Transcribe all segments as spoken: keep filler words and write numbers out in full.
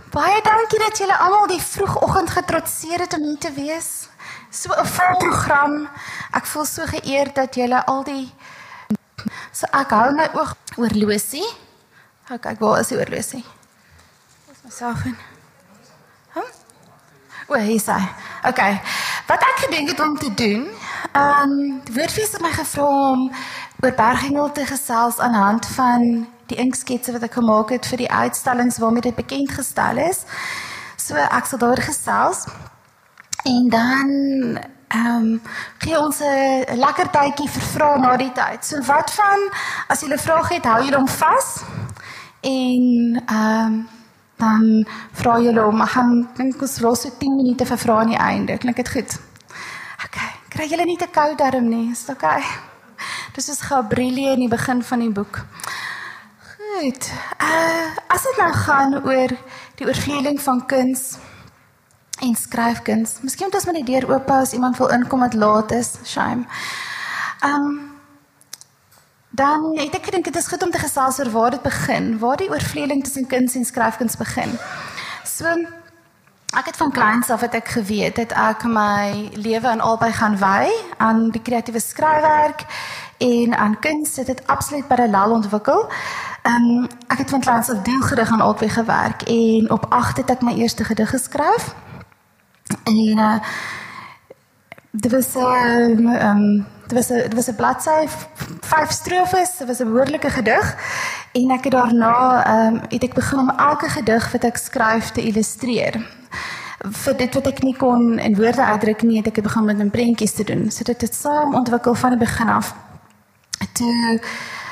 Baie dankie dat julle almal die vroegoggend getrotseer het om hier te wees. So 'n vol program. Ek voel so geëerd dat julle al die So ek hou my oog oorlosie. Ok, kyk, waar is die oorlosie? Waar is my selfoon? Huh? O, hier is hy. Ok, wat ek gedink het om te doen, um, die woordfees het my gevra om oor Berghengel te gesels aan hand van die inksketse wat ek gemaak het vir die uitstallings waarmee dit bekend gestel is. So ek sal daar gesels. En dan um, gee ons 'n lekker tydjie vir vrae na die tyd. So wat van, as julle vrae het, hou julle hom vas. En um, dan vra julle hom, ek gaan, dink ons los so tien minute vir vrae aan die einde. Klink dit goed? Ok, kry julle nie te koud daarom nie, is dit ok? Dis soos Gabrielie in die begin van die boek. Goed, uh, as dit nou gaan oor die oorvleeling van kuns en skryfkuns, miskien moet ons maar die deur oop hou as iemand wil inkom wat laat is, shame. Um, dan het ek gedink, het is goed om te gesels oor waar dit begin, waar die oorvleeling tussen kuns en skryfkuns begin. So, ek het van kleins af het ek geweet, het ek my lewe aan albei gaan wy, aan die kreatiewe skryfwerk en aan kuns, het het absoluut parallel ontwikkel. Um, ek het van kleins af deelgerig aan albei gewerk, en op agt het ek my eerste gedig geskryf, en uh, dit was 'n um, dit was 'n dit was 'n bladsy, vyf strofes, dit was 'n behoorlike gedig, en ek het daarna um, het ek begin om elke gedig wat ek skryf te illustreer. Vir dit wat ek nie kon in woorde uitdruk nie, het ek begin met 'n prentjies te doen. So dit het saam ontwikkel van die begin af. Toe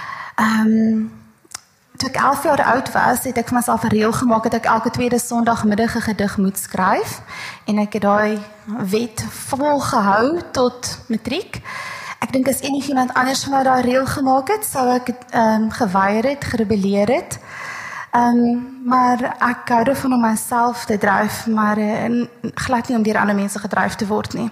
um, Toe ek elf jaar oud was, het ek vir myself 'n reël gemaak dat ek elke tweede Sondagmiddag 'n gedig moet skryf, en ek het daai wet volgehou tot matriek. Ek dink as enigiemand anders vir my daai reël gemaak het, sou ek het um, geweier het, gerebelleer het. Um, maar ek hou daarvan om myself te dryf, maar uh, glad nie om deur ander mense gedryf te word nie.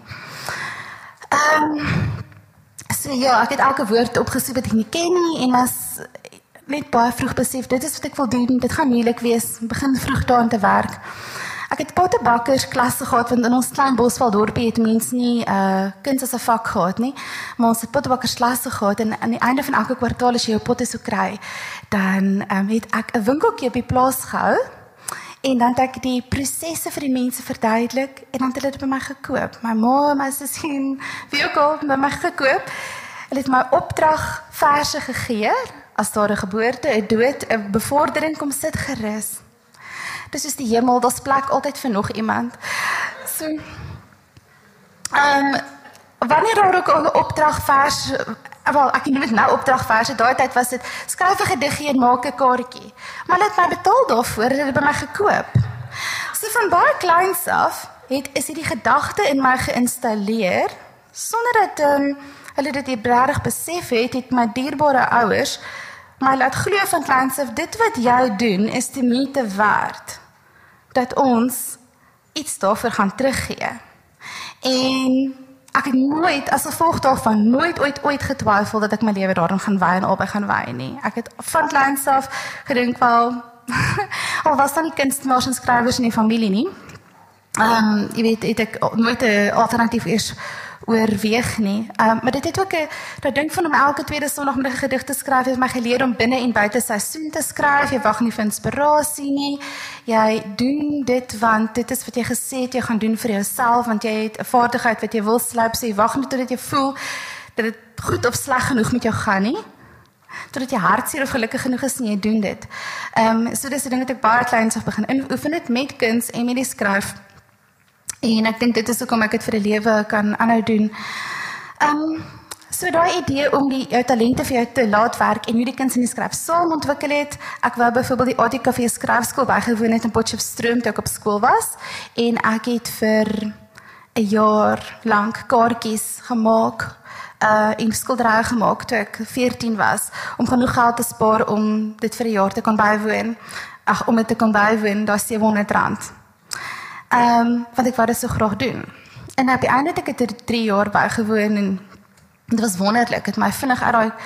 Um, so ja, ek het elke woord opgesoek wat ek nie ken nie, en as net baie vroeg besef, dit is wat ek wil doen, dit gaan moeilik wees, begin vroeg daaraan te werk. Ek het pottebakkers klasse gehad, want in ons klein Bosveld dorpie het mense nie uh, kuns as 'n vak gehad nie, maar ons het pottebakkers klasse gehad, en aan die einde van elke kwartaal as jy jou potte sou kry, dan um, het ek 'n winkeltjie op die plaas gehou, en dan het ek die prosesse vir die mense verduidelik, en dan het hulle dit by my gekoop. My ma, my sussie, wie ook al, by my gekoop. Hulle het my opdrag verse gegee, as daar 'n geboorte, 'n dood, 'n bevordering, kom sit gerus. Dis soos die hemel, daar's plek altyd vir nog iemand. So, um, wanneer daar ook 'n opdragvers, wel, ek noem dit nou opdragverse, daai tyd was dit, skryf 'n gediggie en maak 'n kaartjie. Maar hulle het my betaal daarvoor, hulle het dit by my gekoop. So van baie kleins af, het, is dit die gedagte in my geïnstalleer, sonder dat um, hulle dit regtig besef het, het my dierbare ouers my laat glo van kleins af, dit wat jy doen, is die moeite werd, dat ons iets daarvoor gaan teruggee. En ek het nooit, as gevolg daarvan, nooit ooit ooit getwyfel dat ek my lewe daarin gaan wy en albei gaan wy nie. Ek het van kleins af gedink, wel, al was dan nie kunstenaars en skrywers in die familie nie, um, jy weet, het ek nooit 'n alternatief eers oorweeg nie. Um, maar dit het ook 'n, dat ding van om elke tweede Sondagmiddag 'n gedig te skryf, het my geleer om binne en buite seisoen te skryf. Jy wag nie vir inspirasie nie. Jy doen dit want dit is wat jy gesê het jy gaan doen vir jouself, want jy het 'n vaardigheid wat jy wil slyp, so jy wag nie totdat jy voel dat dit goed of sleg genoeg met jou gaan nie. Totdat jy hartseer of gelukkig genoeg is en jy doen dit. Um, so dis 'n ding wat ek baie kleins af begin oefen het met kuns en met die skryf. En ek dink dit is ook om ek het vir die lewe kan aanhou doen. Um, so daai idee om die jou talente vir jou te laat werk en hoe die kuns en die skryf saam ontwikkel het. Ek wou byvoorbeeld die A T K V skryfskool bygewoon het in Potchefstroom toe ek op skool was, en ek het vir 'n jaar lank kaartjies gemaak uh, en skilderye gemaak toe ek veertien was, om genoeg geld te spaar om dit vir 'n jaar te kan bywoon. Ag, om dit te kan bywoon, daar sewehonderd rand. Um, want ek wou dit so graag doen. En op die einde het ek het drie jaar bygewoon, en dit was wonderlik, het my vinnig uit daai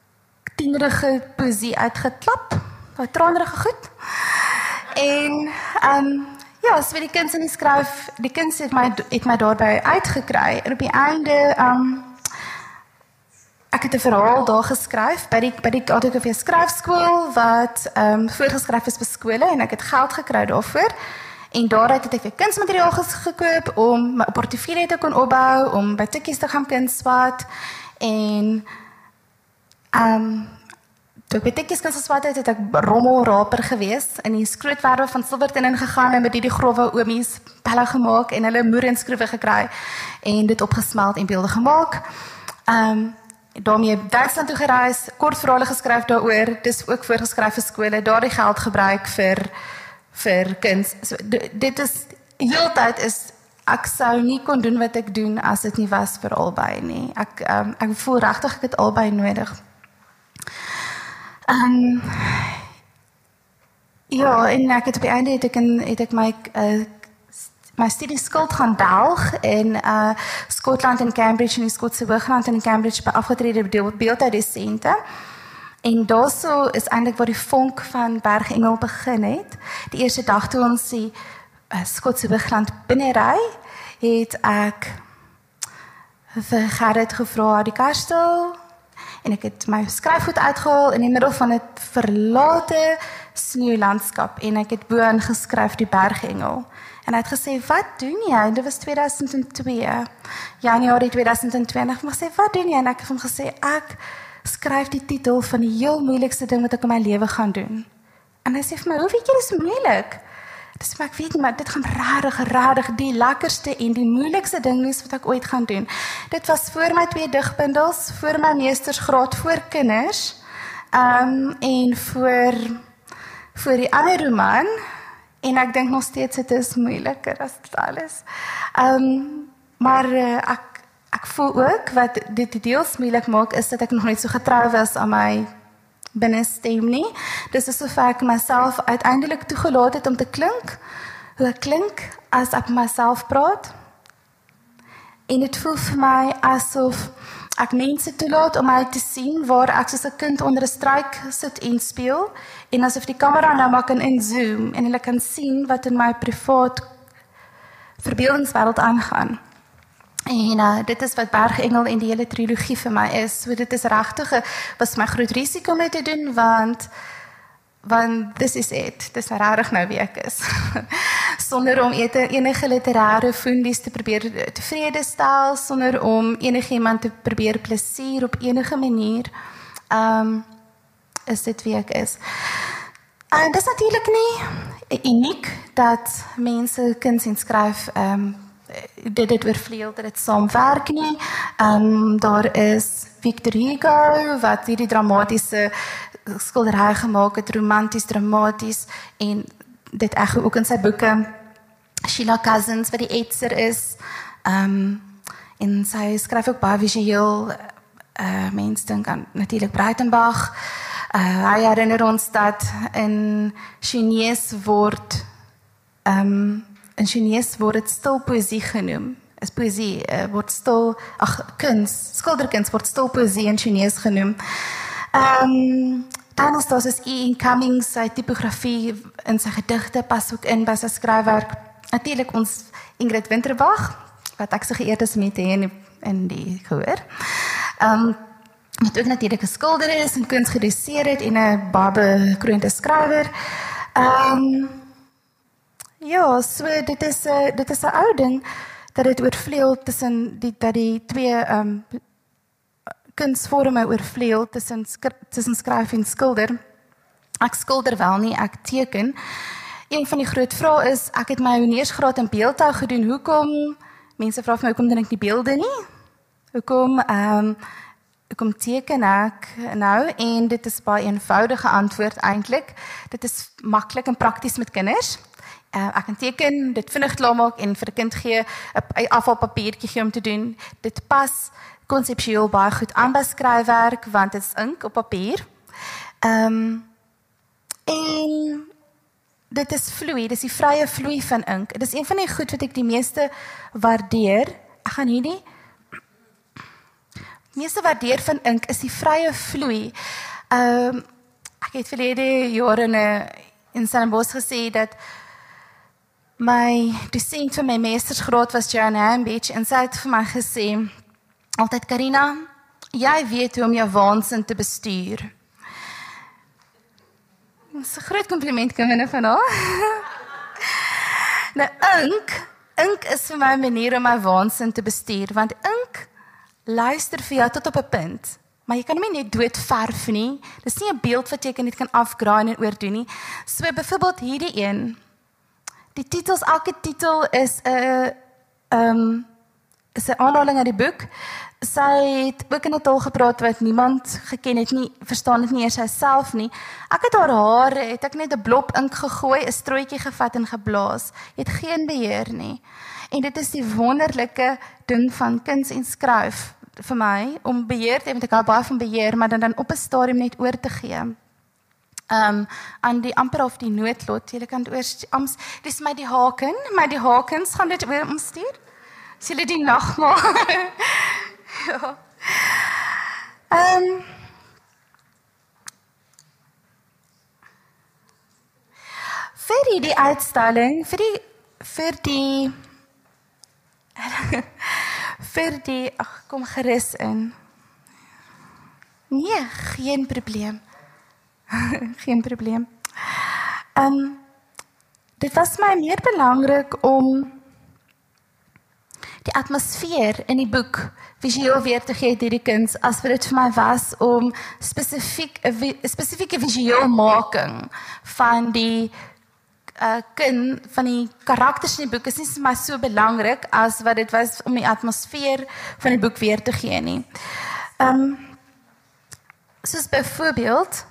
tienerige poesie uitgeklap, daai traanrige goed. En um, ja, so die kuns in die skryf, die kuns het my, het my daarby uitgekry. En op die einde, um, ek het 'n verhaal daar geskryf by die by die Autografie skryfskool wat um, voorgeskryf is vir skole en ek het geld gekry daarvoor. En daaruit het ek weer kunsmateriaal gekoop om my portefeulje te kon opbou, om by tikkies te gaan kunswat en um, toe ek by tikkies kunswat het, het ek rommelraper gewees in die skrootwerwe van Silverton ingegaan en met die, die grove oomies pelle gemaak en hulle moer en skroewe gekry en dit opgesmeld en beelde gemaak. Um, daarmee Duitsland toe gereis, kort verhale geskryf daaroor, dis ook voorgeskryf vir skole, daar die geld gebruik vir vir kuns. So, dit is, heeltyd is, ek sou nie kon doen wat ek doen as dit nie was vir albei nie. Ek, um, ek voel regtig ek het albei nodig. Um, ja, en ek het op die einde het ek, in, het ek my, uh, my studieskuld gaan delg in uh, Skotland en Cambridge, in die Skotse Hoogland en in Cambridge, by afgetrede beeldhouddosente. En daarso is eintlik waar die vonk van Bergengel begin het. Die eerste dag toe ons die uh, Skotse Hoogland binnery, het ek vir Gerrit gevra die karstel en ek het my skryfgoed uitgehaal in die middel van 'n verlate sneeulandskap en ek het bo ingeskryf die Bergengel. En hy het gesê, wat doen jy? Dit was tweeduisend twee, Januarie tweeduisend twee, en ek het gesê, wat doen jy? En ek het hom gesê, ek skryf die titel van die heel moeilikste ding wat ek in my lewe gaan doen. En hy sê vir my, hoe weet jy, dit is moeilik? Dus maar ek weet nie, maar dit gaan rarig, rarig, die lekkerste en die moeilikste ding is wat ek ooit gaan doen. Dit was voor my twee digbundels, voor my meestersgraad, voor kinders, um, en voor, voor die ander roman, en ek dink nog steeds, het is moeiliker as dit alles. Um, maar uh, ek Ek voel ook, wat dit deels moeilik maak, is dat ek nog niet so getrou was aan my binnenstem nie. Dus is sover ek myself uiteindelik toegelaat het om te klink, hoe ek klink as ek myself praat. En het voel vir my asof ek mense toelaat om my te sien, waar ek soos 'n kind onder 'n struik sit en speel, en asof die kamera nou maar kan inzoom, en hulle kan sien wat in my privaat verbeeldingswêreld aangaan. En uh, dit is wat Bergengel en die hele trilogie vir my is. So dit is regtig, was my groot risiko om dit te doen, want, want this is it. Dit is regtig nou wie ek is. Sonder om enige literêre fundies te probeer tevrede stel, sonder om enigiemand te probeer plesier op enige manier, um, is dit wie ek is. En dit is natuurlijk nie uniek dat mense kuns en skryf um, dit dit oorvleuel, dat dit saamwerk nie. Um, daar is Victor Hugo, wat hierdie dramatiese skildery gemaak het, romanties, dramaties, en dit echo ook in sy boeke. Sheila Cousins, wat die etser is, um, en sy skryf ook baie visueel, uh, mens dink aan natuurlijk Breitenbach. Uh, hy herinner ons dat in Chinees word um, in Chinees word het stil poësie genoem. Is poësie, uh, word stil, ag, kuns, skilderkuns word stil poësie in Chinees genoem. Um, dan is daar soos Ian Cummings, sy typografie in sy gedigte pas ook in by sy skryfwerk. Natuurlijk ons Ingrid Winterbach, wat ek so geëerd is met in, in die gehoor. Um, wat ook natuurlijk 'n skilder is en kuns gedoseer het en 'n baie bekroonde skrywer. Um, Ja, so dit is 'n dit is 'n ou ding dat dit oorvleuel tussen die dat die twee um kunsvorme oorvleuel tussen tussen skryf en skilder. Ek skilder wel nie, ek teken. Een van die groot vrae is, ek het my honeursgraad in beeldhou gedoen. Hoekom? Mense vra vir my hoekom doen ek nie beelde nie? Hoekom um hoekom teken ek nou? En dit is baie eenvoudige antwoord eintlik. Dit is maklik en prakties met kinders. Uh, ek kan teken, dit vinnig klaarmaak en vir 'n kind gee 'n afvalpapiertjie gee om te doen. Dit pas konseptueel baie goed aan by skryfwerk, want dit is ink op papier. Um, en dit is vloei, dit is die vrye vloei van ink. Dit is een van die goed wat ek die meeste waardeer. Ek gaan hierdie meeste waardeer van ink is die vrye vloei. Um, ek het verlede jare in, in Stellenbosch gesê dat my dosent vir my meestersgraad was Joanne Hambidge en sy het vir my gesê, altyd Karina, jy weet hoe om jou waansin te bestuur. Dit is 'n groot kompliment kom van haar. Nou, ink, ink is vir my 'n manier om my waansin te bestuur, want ink luister vir jou tot op 'n punt, maar jy kan hom nie net dood verf nie, dis nie 'n beeld wat jy net kan afgraai en oordoen nie. So byvoorbeeld hierdie een, die titels, elke titel is 'n um, is 'n aanhaling uit die boek. Sy het ook in 'n taal gepraat wat niemand geken het nie, verstaan dit nie eers self nie. Ek het haar hare, het ek net 'n blop ink gegooi, 'n strooitjie gevat en geblaas. Jy het geen beheer nie. En dit is die wonderlike ding van kuns en skryf vir my, om beheer te hê, want ek hou baie van beheer, maar dan, dan op 'n stadium net oor te gee. Um, aan die amper of die noodlot, jy kan dit oor, dis my die haken, maar die hakens gaan dit oor omstuur. As julle die nagmaal. Ja. Um, vir die uitstalling, vir die, vir die, vir die, ag, kom gerus in. Nee, geen probleem. Geen probleem. Um, dit was my meer belangrik om die atmosfeer in die boek visueel weer te gee deur die kuns, as wat dit vir my was om spesifiek 'n spesifieke visueelmaking van die uh, kin, van die karakters in die boek is nie vir my so belangrik as wat dit was om die atmosfeer van die boek weer te gee nie. Um, soos byvoorbeeld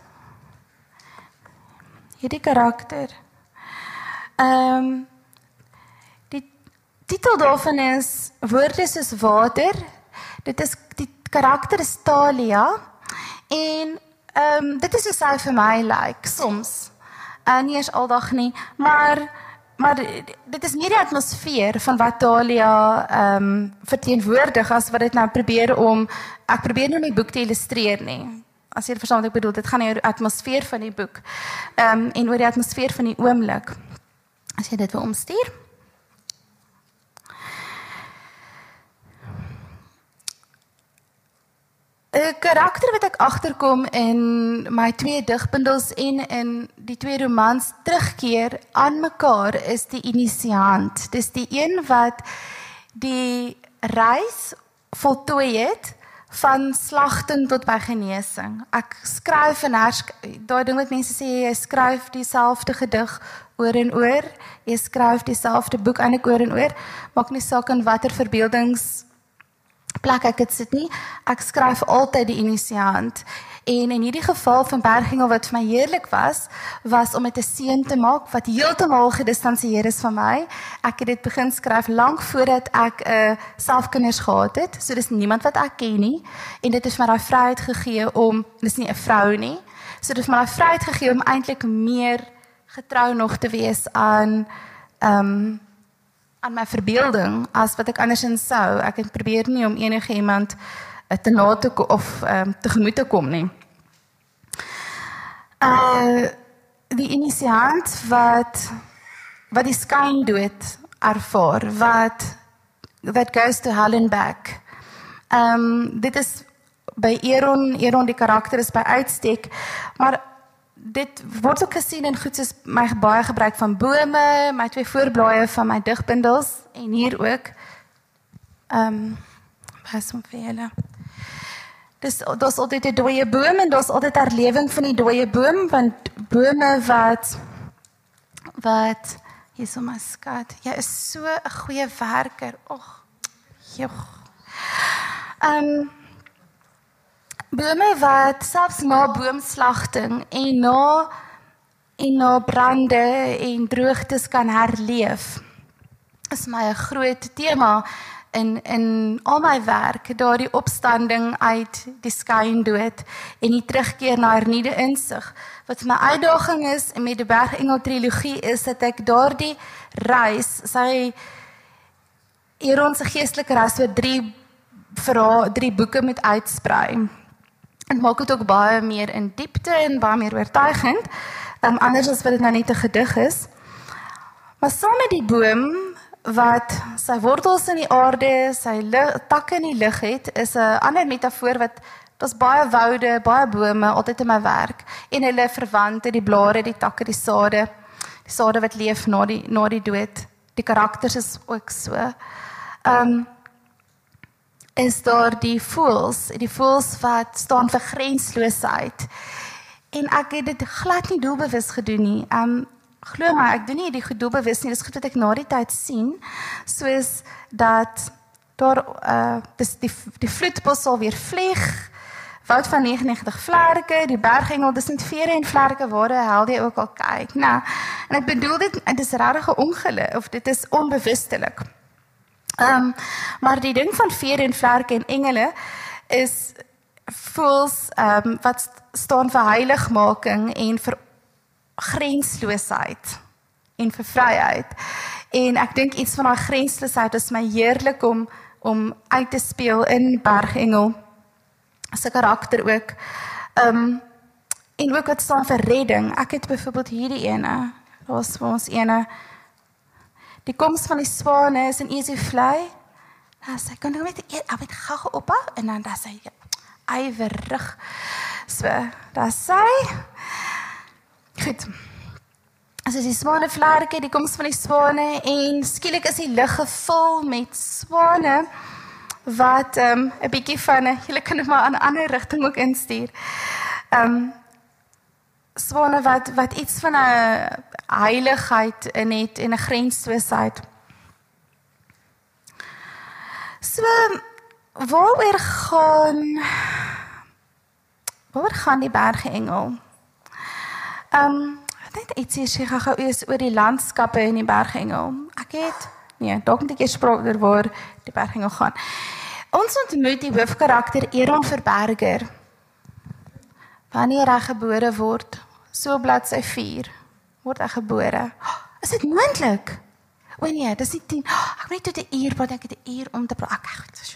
hierdie karakter. Um, die titel daarvan is Woorde soos water. Dit is, die karakter is Talia en um, dit is hoe sy vir my lyk, soms. Uh, nie eens aldag nie, maar, maar dit is meer die atmosfeer van wat Talia um, verteenwoordig as wat dit nou probeer om, ek probeer nou my boek te illustreer nie. As jy verstaan wat ek bedoel, dit gaan oor die atmosfeer van die boek um, en oor die atmosfeer van die oomblik. As jy dit wil omstuur. 'n karakter wat ek agterkom in my twee digbundels en in die twee romans terugkeer aan mekaar is die inisiant. Dis die een wat die reis voltooi het van slagting tot by genesing. Ek skryf en herskryf, daai ding wat mense sê, jy skryf dieselfde gedig oor en oor, jy skryf dieselfde boek eintlik oor en oor, maak nie saak in watter verbeeldings plek ek het sit nie, ek skryf altyd die inisiant. En in hierdie geval van Bergengel wat vir my heerlik was, was om met 'n seun te maak wat heeltemal gedistansieer is van my. Ek het dit begin skryf lank voordat ek 'n uh, selfkinders gehad het, so dis niemand wat ek ken nie. En dit het my daai vryheid gegee om, dis nie 'n vrou nie, so dit het my daai vryheid gegee om eintlik meer getrou nog te wees aan um, aan my verbeelding, as wat ek andersins sou. Ek het probeer nie om enige iemand uh, te na te kom, of um, tegemoet te kom nie. Uh, die inisiant wat, wat die skyndood ervaar, wat, that goes to hell and back. Um, dit is by Eron, Eron die karakter is by uitstek, maar dit word ook gesien in goed soos my baie gebruik van bome, my twee voorblaaie van my digbundels, en hier ook, um, pas om vir julle. Dus daar is altyd 'n dooie boom, en daar is altyd herlewing van die dooie boom, want bome wat, wat, hier is my skat, jy is so 'n goeie werker, och, joch. Um, Bome wat selfs na boomslagting en na, en na brande en droogtes kan herleef, is my 'n groot tema in, in al my werk, daardie opstanding uit die skyndood en die terugkeer na hernieude insig. Wat my uitdaging is met die Bergengel trilogie is dat ek daardie reis, sy Eron se geestelike reis oor drie verhaal, drie boeke moet uitsprei. En maak dit ook baie meer in diepte en baie meer oortuigend, um, anders as wat dit nou net 'n gedig is. Maar saam met die boom, wat sy wortels in die aarde, sy takke in die lug het, is 'n ander metafoor wat, daar's baie woude, baie bome, altyd in my werk, en hulle verwante, die blare, die takke, die sade, die sade wat leef na die, na die dood, die karakters is ook so. Um, is daar die voëls, die voëls wat staan vir grensloosheid, en ek het dit glad nie doelbewus gedoen nie, um, glo my, ek doen nie die doelbewus nie, dis goed wat ek na die tyd sien, soos dat daar, uh, dis die, die vloedbos sal weer vlieg, Woud van negentig en negentig vlerke, die bergengel, dis met vere en vlerke, waar hel jy ook al kyk, nou, en ek bedoel dit, dit is regtig 'n ongeluk, of dit is onbewustelik, um, maar die ding van vere en vlerke en engele, is voels, um, wat staan vir heiligmaking, en vir grensloosheid en vir vryheid. En ek dink iets van daai grensloosheid is my heerlik om om uit te speel in Bergengel se karakter ook. Um, en ook wat staan vir redding. Ek het byvoorbeeld hierdie ene, daar's vir ons ene, die koms van die swane is in easy fly. Nou sê kan jy met ek het gou op en dan dan sê ywerig. So, daar sê goed. Also die swane vlerke, die koms van die swane, en skielik is die lug gevul met swane, wat um, 'n bietjie van, julle kan dit maar aan 'n ander rigting ook instuur, um, swane wat, wat iets van 'n heiligheid in het, en 'n grensloosheid. So, waaroor gaan, waaroor gaan die Bergengel? Um, net iets hier sê gou eers oor die landskappe in die Bergengel. Ek het, nee, dalk moet ek eers praat oor waar die Bergengel gaan. Ons ontmoet die hoofkarakter Eron Verberger. Wanneer hy gebore word, so bladsy vier, word hy gebore. Oh, is dit moontlik? O nee, dis nie tien. Oh, ek moet net tot 'n uur, want ek het 'n uur om te praat. Ek goed.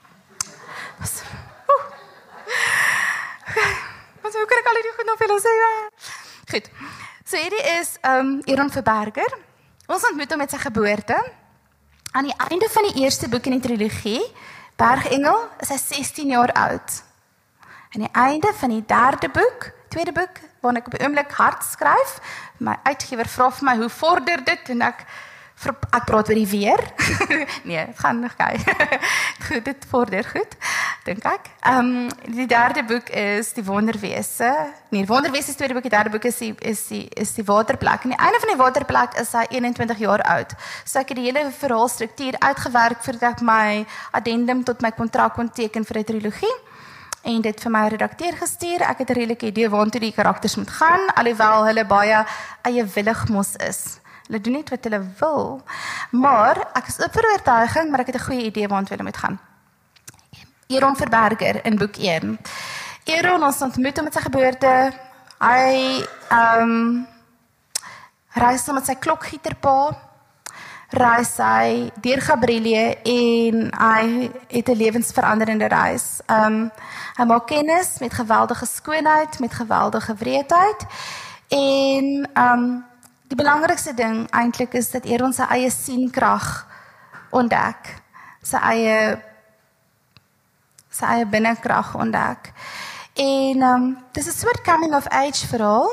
Wat hoe kan ek al hierdie goed nog veel sê? Goed. So hierdie is um, Eron Verberger. Ons ontmoet hom met sy geboorte. Aan die einde van die eerste boek in die trilogie, Bergengel, is hy sestien jaar oud. Aan die einde van die derde boek, tweede boek, waarin ek op die oomblik hard skryf, my uitgewer vra vir my, hoe vorder dit? En ek, ek praat oor die weer. Nee, het gaan nog kyk. Goed, dit vorder goed, dink ek. Um, die derde boek is die Wonderwese. Nee, die Wonderwese is tweede boek, die derde boek is die, is die, is die Waterplek. En die einde van die Waterplek is hy eenentwintig jaar oud. So ek het die hele verhaalstruktuur uitgewerk voordat ek my addendum tot my kontrak kon teken vir die trilogie. En dit vir my redakteur gestuur. Ek het 'n redelike idee waartoe die karakters moet gaan, alhoewel hulle baie eiewillig mos is. Hulle doen net wat hulle wil. Maar ek is op vir oortuiging, maar ek het 'n goeie idee waartoe hulle moet gaan. Eron Verberger in boek een. Eron, ons ontmoet hom met sy geboorte. Hy um, reis saam met sy klokgieterpa, reis hy deur Gabriele, en hy het 'n lewensveranderende reis. Um, hy maak kennis met geweldige skoonheid, met geweldige wreedheid, en um, die belangrikste ding eintlik is dat Eron sy eie sienkrag ontdek, sy eie sy eie binnekrag ontdek. En um, dis 'n soort coming of age verhaal.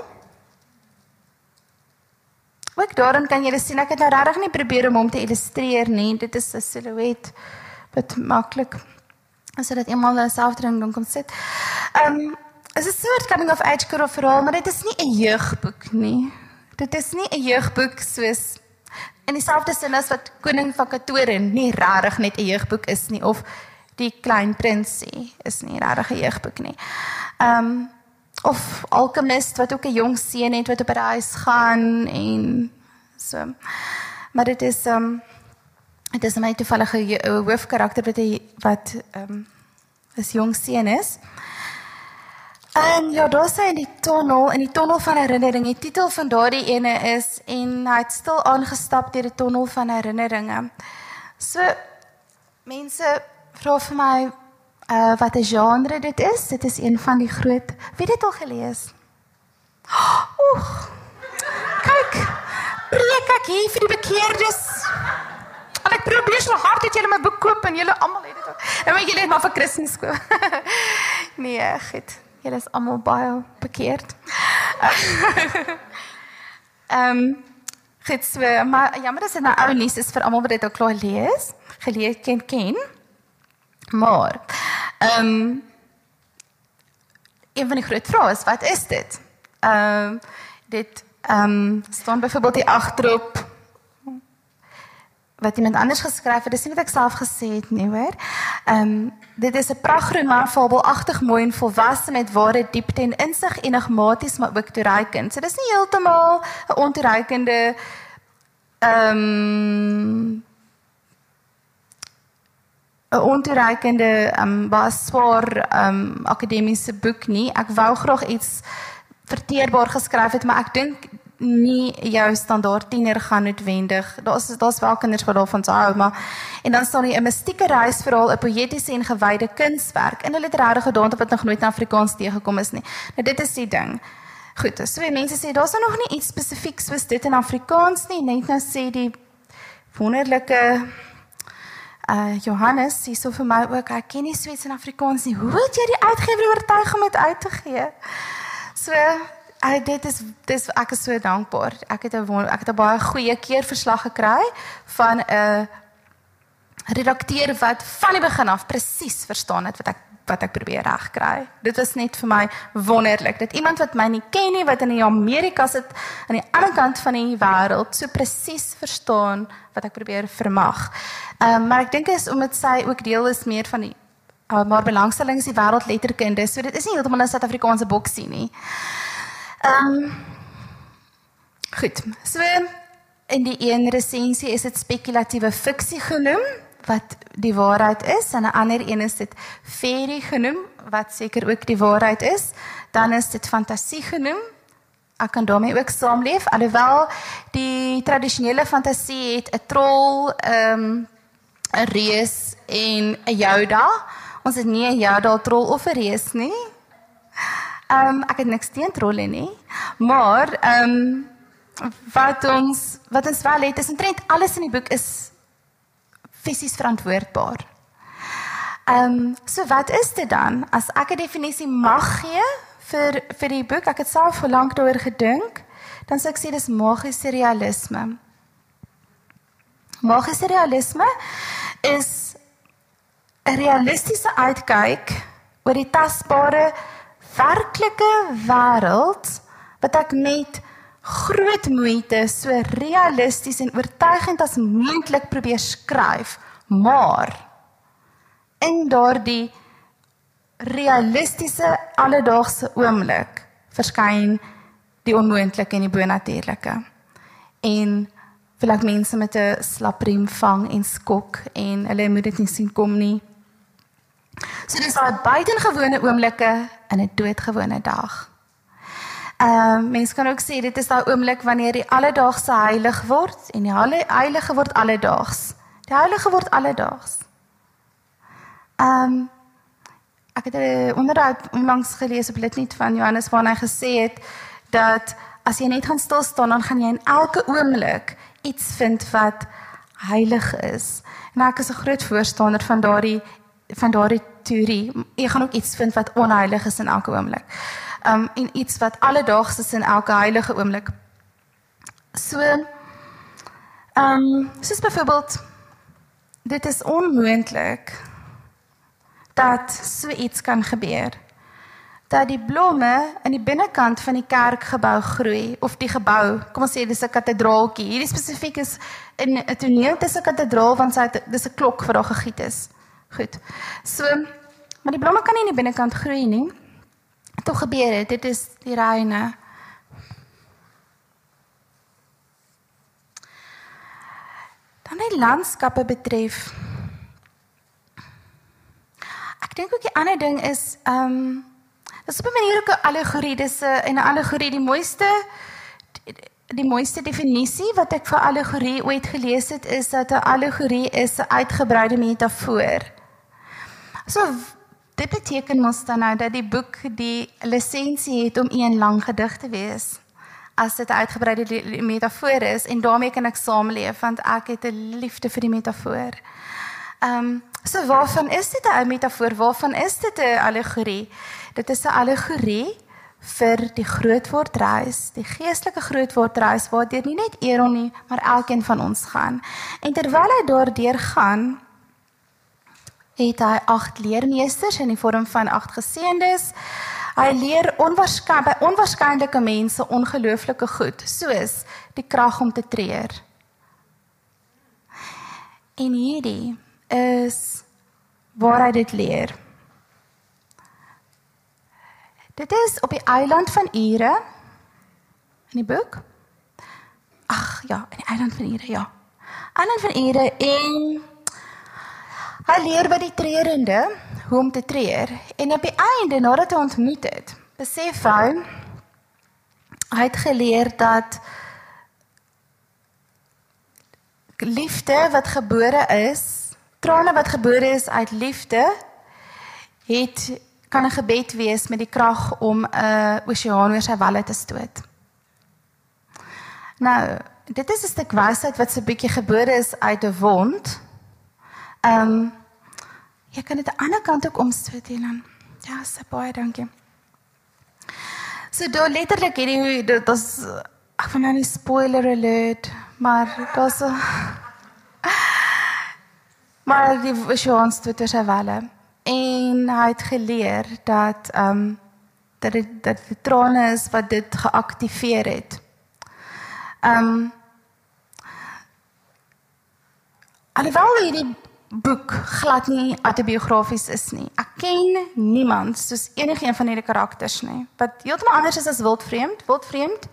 Ook daarin kan julle sien, ek het nou regtig nie probeer om hom te illustreer nie, dit is 'n silhouet, wat maklik, as jy dit eenmaal in self ding dan kom sit. Um, is 'n soort coming of age verhaal, maar dit is nie 'n jeugboek nie. Dit is nie 'n jeugboek soos, in dieselfde sin as wat Koning van Katoren nie regtig net 'n jeugboek is nie, of Die Klein Prinsie is nie regtig 'n jeugboek nie. Um, of Alchemist, wat ook 'n jong seun het, wat op 'n reis gaan, en so. Maar dit is, um, dit is my toevallige hoofkarakter, wat, wat um, is jong seun is. En ja, daar sê in die tonnel, in die tonnel van herinnering, die titel van daardie ene is, en hy het stil aangestap deur die tonnel van herinneringe. So, mense vra vir my, uh, wat 'n genre dit is. Dit is een van die groot, wie het dit al gelees? Oeg, kyk, preek ek hier vir die bekeerdes. En ek probeer so hard dat julle my boek koop en julle almal het dit ook. En maar julle het maar vir Christus koop. Nee, goed. Julle is almal baie bekeerd. Ehm um, goed, so, maar jammer as dit nou ou nuus is vir almal wat dit al klaar lees, gelees ken ken. Maar ehm um, een van die groot vrae is, wat is dit? Ehm um, dit ehm um, staan byvoorbeeld hier agterop wat iemand anders geskryf het, dis nie wat ek self gesê het nie, hoor. Ehm um, dit is 'n pragtroman, fabelagtig mooi en volwasse met ware diepte en insig, enigmaties maar ook toereikend. So dis nie heeltemal 'n ontoereikende ehm um, 'n ontoereikende um, baie swaar um, akademiese boek nie. Ek wou graag iets verteerbaar geskryf het, maar ek dink nie jou standaard tiener gaan noodwendig. Daar's daar's wel kinders wat daarvan hou, maar en dan staan hier 'n mystieke reisverhaal, 'n poëtiese en gewyde kunswerk in 'n literêre gedaante wat nog nooit in Afrikaans teëgekom is nie. Nou dit is die ding. Goed, so mense sê daar's nog nie iets spesifiek soos dit in Afrikaans nie. Net nou sê die wonderlike Uh, Johannes, hier so vir my ook, ek ken nie Sweeds in Afrikaans nie. Hoe het jy die uitgewer oortuig om dit uit te gee? So, uh, dit is, dit is, ek is so dankbaar. Ek het 'n ek het 'n baie goeie keerverslag gekry van 'n uh, redakteur wat van die begin af presies verstaan het wat ek wat ek probeer regkry. Dit was net vir my wonderlik. Dit iemand wat my nie ken nie, wat in die Amerika sit, aan die ander kant van die wêreld, so presies verstaan wat ek probeer vermag. Um, maar ek dink is omdat sy ook deel is meer van die uh, maar belangstelling is die wêreldletterkunde. So dit is nie heeltemal 'n Suid-Afrikaanse boksie nie. Ehm um, Goed. So in die een resensie is dit spekulatiewe fiksie genoem wat die waarheid is, en 'n ander een is dit fairy genoem wat seker ook die waarheid is. Dan is dit fantasie genoem. Ek kan daarmee ook saamleef, alhoewel die tradisionele fantasie het 'n trol, ehm um, 'n reus en 'n Yoda. Ons het nie 'n Yoda, trol of 'n reus nie. Ehm um, ek het niks teen trolle nie, maar ehm um, wat ons wat ons wel het is omtrent alles in die boek is fisies verantwoordbaar. Ehm um, so wat is dit dan? As ek 'n definisie mag gee vir vir die boek, ek het self vir lank daaroor gedink, dan sou ek sê dis magiese realisme. Magiese realisme is 'n realistiese uitkyk oor die tasbare werklike wêreld wat ek met groot moeite so realisties en oortuigend as moontlik probeer skryf, maar in daardie realistiese alledaagse oomblik verskyn die onmoontlike en die bonatuurlike. En wil ek mense met 'n slapriem vang en skok en hulle moet dit nie sien kom nie. So dis daai buitengewone oomblikke in 'n doodgewone dag. Ehm uh, mense kan ook sê dit is daai oomblik wanneer die alledaagse heilig word en die heilige word alledaags. Die heilige word alledaags. Ehm um, ek het 'n onderhoud onlangs gelees op Litnet van Johannes waar hy gesê het dat as jy net gaan stil staan, dan gaan jy in elke oomblik iets vind wat heilig is. En ek is 'n groot voorstander van daardie van daardie teorie. Jy gaan ook iets vind wat onheilig is in elke oomblik. Um, en iets wat alledaags is in elke heilige oomblik. So, um, soos byvoorbeeld, dit is onmoontlik dat so iets kan gebeur. Dat die blomme in die binnekant van die kerkgebou groei, of die gebou, kom ons sê, dis 'n kathedraaltjie. Hierdie spesifiek is in 'n toneel, dis 'n kathedraal, want sy, dis 'n klok wat daar gegiet is. Goed. So, maar die blomme kan nie in die binnekant groei nie. Toch gebeur het, dit is die reine. Dan die landskappe betref. Ek dink ook die ander ding is, um, dis op 'n manier ook 'n allegorie, dis 'n allegorie die mooiste, die, die mooiste definisie wat ek vir allegorie ooit gelees het, is dat 'n allegorie is 'n uitgebreide metafoor. So, dit beteken mos dan nou dat die boek die lisensie het om een lang gedig te wees. as dit 'n uitgebreide metafoor is, en daarmee kan ek saamleef, want ek het 'n liefde vir die metafoor. Um, so waarvan is dit 'n metafoor? Waarvan is dit 'n allegorie? Dit is 'n allegorie vir die grootwordreis, die geestelike grootwordreis, waardeur nie net Aaron nie, maar elkeen van ons gaan. En terwyl hy daardeur gaan, het hy agt leermeesters in die vorm van agt geseëndes. Hy leer onwaarskyn, by onwaarskynlike mense ongelooflike goed, soos die krag om te treur. En hierdie is waar hy dit leer. Dit is op die eiland van Ure, in die boek. Ag ja, in die eiland van Ure, ja. Eiland van Ure, en hy leer by die treurende hoe om te treur. En op die einde, nadat hy ontmoet het, besef hy, hy het geleer dat liefde wat gebore is, trane wat gebore is uit liefde, het, kan 'n gebed wees met die krag om 'n oseaan oor sy walle te stoot. Nou, dit is 'n stuk wysheid wat so 'n bietjie gebore is uit 'n wond. Ehm um, jy kan dit aan die ander kant ook omstoot en dan, ja, so baie dankie. So daar letterlik hierdie, dit is, ek wil nou nie spoiler alert, maar daar's 'n maar die oseaan stoot oor sy walle. En hy het geleer dat, um, dat, het, dat die trane is wat dit geactiveer het. Um, alhoewel hierdie boek glad nie autobiografies is nie. Ek ken niemand soos enige een van hierdie karakters nie. Wat heeltemal anders is as Wildvreemd. Wildvreemd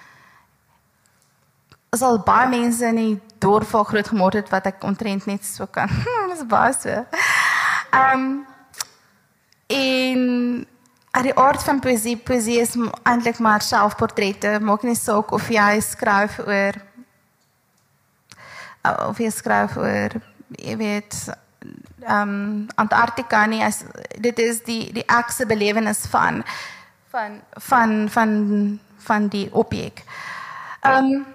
is al baie mense in die dorp waar groot geword het wat ek omtrent net so kan. Dit is baie so. Um, en uit die aard van poësie, poësie is eintlik maar selfportrette, maak nie saak of jy skryf oor, of jy skryf oor, jy weet, um, Antarktika nie, as, dit is die, die ekse belewenis van, van, van, van, van die objek. Um,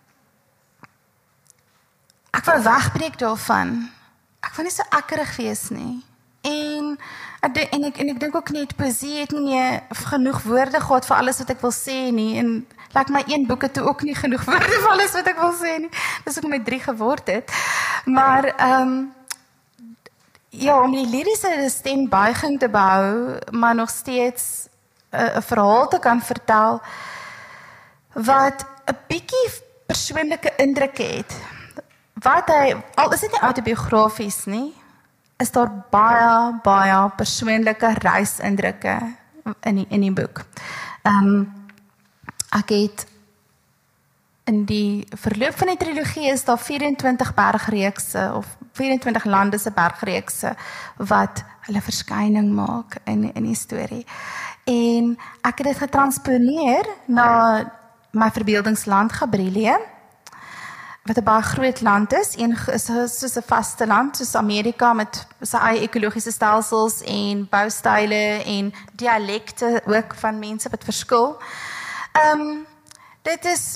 ek wil wegbreek daarvan, ek wil nie so akkerig wees nie. En, en, ek, en ek dink ook net, poësie het nie genoeg woorde gehad vir alles wat ek wil sê nie, en laat my een boeke toe ook nie genoeg woorde vir alles wat ek wil sê nie, dis ook met drie geword het, maar, um, ja, om die lyrische stembuiging te behou, maar nog steeds een verhaal te kan vertel, wat een bietjie persoonlijke indruk het, wat hy, al is dit nie autobiografies nie, is daar baie, baie persoonlijke reisindrukke in die, in die boek. Um, ek het in die verloop van die trilogie is daar vyf-en-twintig bergreekse of vyf-en-twintig lande se bergreekse wat hulle verskyning maak in, in die storie. En ek het dit getransponeer na my verbeeldingsland Gabrielië, wat 'n baie groot land is, een is soos 'n vaste land, soos Amerika met sy eie ekologiese stelsels en boustyle en dialekte ook van mense wat verskil. Ehm um, dit is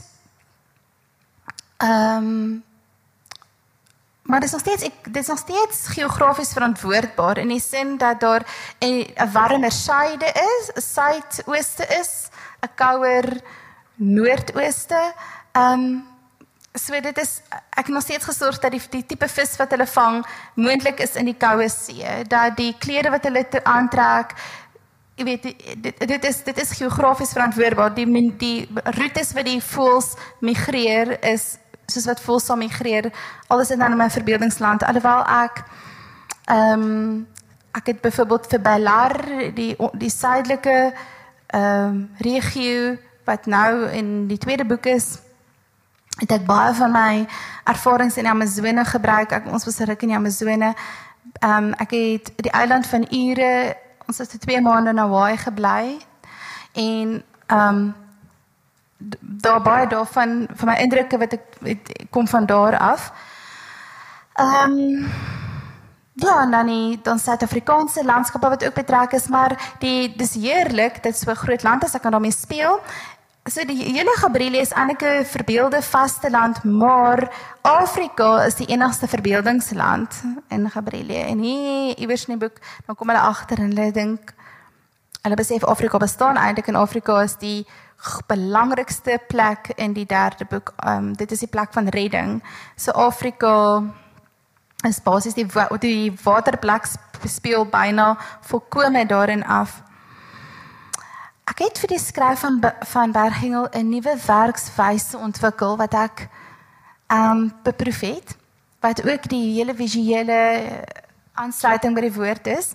ehm um, maar dit is nog steeds ek dit is nog steeds geografies verantwoordbaar in die sin dat daar 'n warmer suide is, 'n suidooste is, 'n kouer noordooste. Ehm um, So dit is, ek het nog steeds gesorg dat die, die tipe vis wat hulle vang, moontlik is in die koue see, dat die klere wat hulle te aantrek, jy weet, dit, dit, is, dit is geografies verantwoordbaar, die, die routes wat die voëls migreer is, soos wat voëls sal migreer, alles is dan in my verbeeldingsland, alhoewel ek, um, ek het byvoorbeeld vir Belar, die, die suidelike um, regio, wat nou in die tweede boek is, het ek baie van my ervarings in die Amazone gebruik, ek, ons was ruk in die Amazone, um, ek het die eiland van Ure, ons het twee maande in Hawaii gebly, en um, daar baie daarvan, van my indrukke wat ek, het, kom van daar af. Um, ja, en dan die dan Suid-Afrikaanse landskappe wat ook betrek is, maar die, dis heerlik, dit is so 'n groot land as ek kan daarmee speel. so die hele Gabriele is eintlik 'n verbeelde vasteland, maar Afrika is die enigste verbeeldingsland in Gabriele. En hier iewers in die boek, dan kom hulle agter en hulle dink, hulle besef Afrika bestaan eintlik, en Afrika is die belangrikste plek in die derde boek. Um, dit is die plek van redding. So Afrika is basies die, die waterplek speel byna volkome daarin af. Ek het vir die skryf van, van Berghengel 'n nuwe werkswyse ontwikkel wat ek um, beproef het, wat ook die hele visuele aansluiting by die woord is.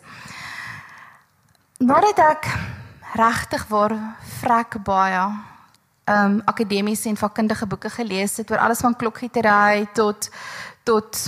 Nadat ek regtig waar vrek baie um, akademiese en vakkundige boeke gelees het, oor alles van klokgietery tot, tot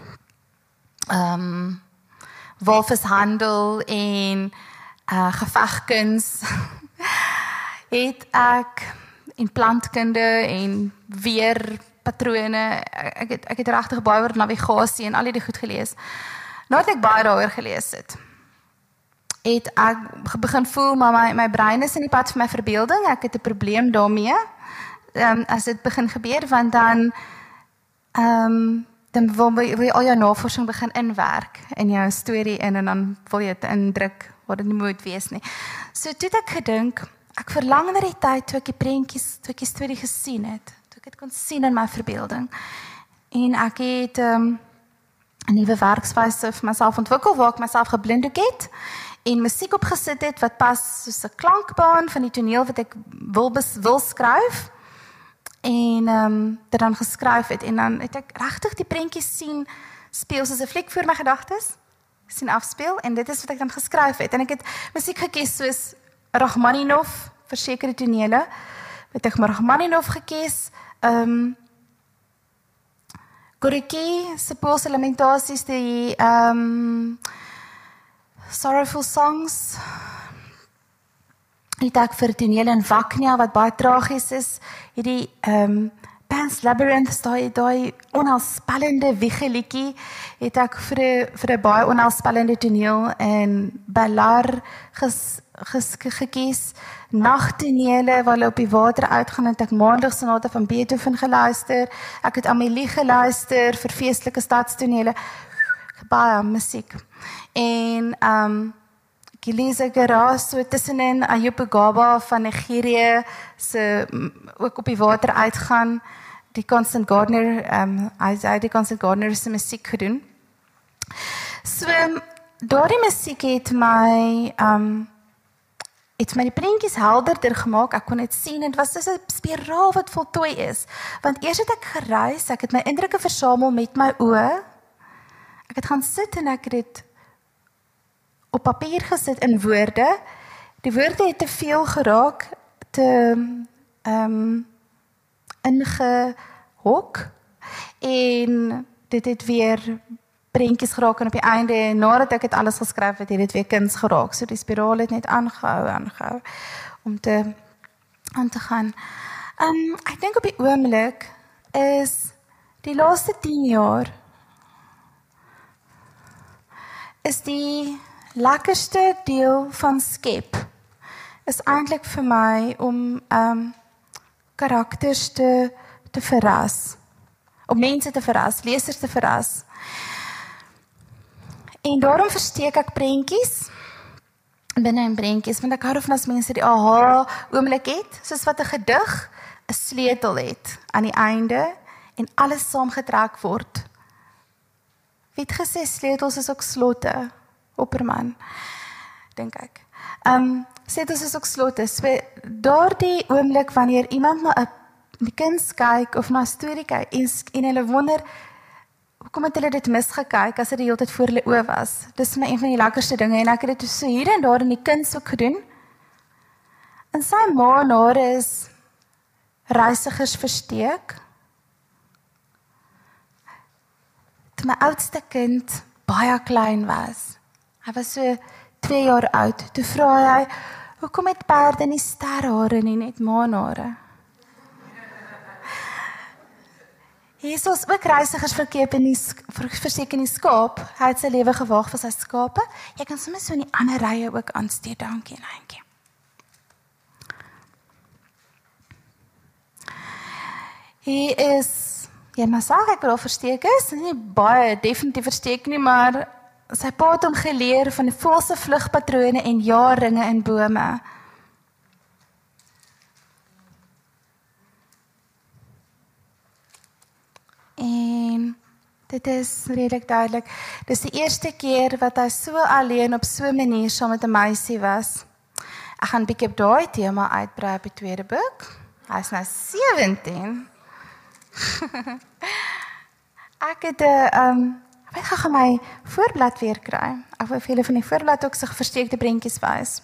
um, walvishandel en uh, gevegkuns, het ek en plantkunde en weerpatrone, ek het, ek het regtig baie oor navigasie en al die goed gelees. Nadat ek baie daaroor gelees het, het ek begin voel, maar my, my brein is in die pad van my verbeelding, ek het 'n probleem daarmee, um, as dit begin gebeur, want dan, um, dan wil, wil jy al jou navorsing begin inwerk, in jou storie in, en dan wil jy het indruk, wat dit nie moet wees nie. So toe het ek gedink, ek verlang na die tyd, toe ek die prentjies, toe ek die storie gesien het, toe ek het kon sien in my verbeelding, en ek het, um, 'n nuwe werkswyse vir myself ontwikkel, waar ek myself geblinddoek het, en musiek opgesit het, wat pas soos 'n klankbaan van die toneel wat ek wil, bes, wil skryf, en um, dit dan geskryf het, en dan het ek regtig die prentjies sien, speel soos 'n fliek voor my gedagtes, sien afspeel, en dit is wat ek dan geskryf het, en ek het musiek gekies soos Rachmaninov, vir sekere tonele, het ek Rachmaninov gekies, um, Gorky, se Poolse Lamentaties, die um, Sorrowful Songs, het ek vir tonele in Vaknia, wat baie tragies is, hierdie um, Pan's Labyrinth, daai daai onheilspellende wiegeliedjie, het ek vir 'n vir 'n baie onheilspellende toneel in Belar ges, ges, gekies, nagtonele waar hulle op die water uitgaan, het ek Maandagsonate van Beethoven geluister, ek het Amélie geluister vir feestelike stadstonele, baie musiek. En um Gilisa Geraas, so tussenin Ayubu Gaba van Nigerië, se ook op die water uitgaan, die Constant Gardner, um, hy het die Constant Gardner se musiek gedoen. So, daardie musiek het my, um, het my die prentjies helderder gemaak, ek kon het sien, en het was dus 'n spiraal wat voltooi is, want eers het ek gereis, ek het my indrukke versamel met my oë, ek het gaan sit en ek het dit op papier gesit in woorde, die woorde het te veel geraak, te um, ingehok, en dit het weer prentjies geraak, en op die einde, nadat ek het alles geskryf het, het dit weer kuns geraak, so die spiraal het net aangehou, aangehou, om te, aan te gaan. Um, ek dink op die oomblik, is die laaste tien jaar, is die lekkerste deel van skep, is eintlik vir my om um, karakters te, te verras, om mense te verras, lesers te verras. En daarom versteek ek prentjies, binne in prentjies, want ek hou van as mense die aha oomblik het, soos wat 'n gedig 'n sleutel het aan die einde, en alles saamgetrek word. Wie het gesê sleutels is ook slotte? Opperman, dink ek. Um, sleutels is ook slotte. So, daardie oomblik wanneer iemand na 'n kuns kyk of na 'n storie kyk en, en hulle wonder hoekom het hulle dit misgekyk as dit die hele tyd voor hulle oë was. Dis my een van die lekkerste dinge, en ek het dit so hier en daar in die kuns ook gedoen. En sy ma en haar is reisigers versteek. Toe my oudste kind baie klein was, hy was so twee jaar oud, toe vra hy, hoekom het perde nie sterhare nie, net maanhare? Jesus ook reisigers verkeep in die, verseker in die skaap, hy het sy lewe gewaag vir sy skape, jy kan soms so in die ander rye ook aansteek, dankie en eentjie. Hier is, jy maar sê ek wil versteek is, nie baie definitief versteek nie, maar sy pa het hom geleer van die voëlse vlugpatrone en jaarringe in bome. En dit is redelijk duidelik. Dis die eerste keer wat hy so alleen op so 'n manier saam met 'n meisie was. Ek gaan 'n bietjie op daai tema uitbrei op die tweede boek. Hy is nou sewentien. Ek het 'n um, ek gaan my voorblad weer kry. Ek wil vir julle van die voorblad ook so versteekte prentjies wys.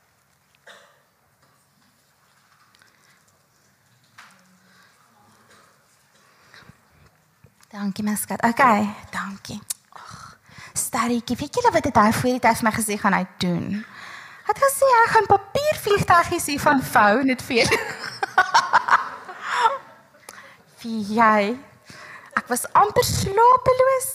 Dankie, my skat. Okay, dankie. Ag, sterretjie, weet julle wat het hy voor die tyd vir my gesê gaan hy doen? Hy het gesê hy gaan papiervliegtuigies hier van vou net vir Wie jy? Ek was amper slapeloos.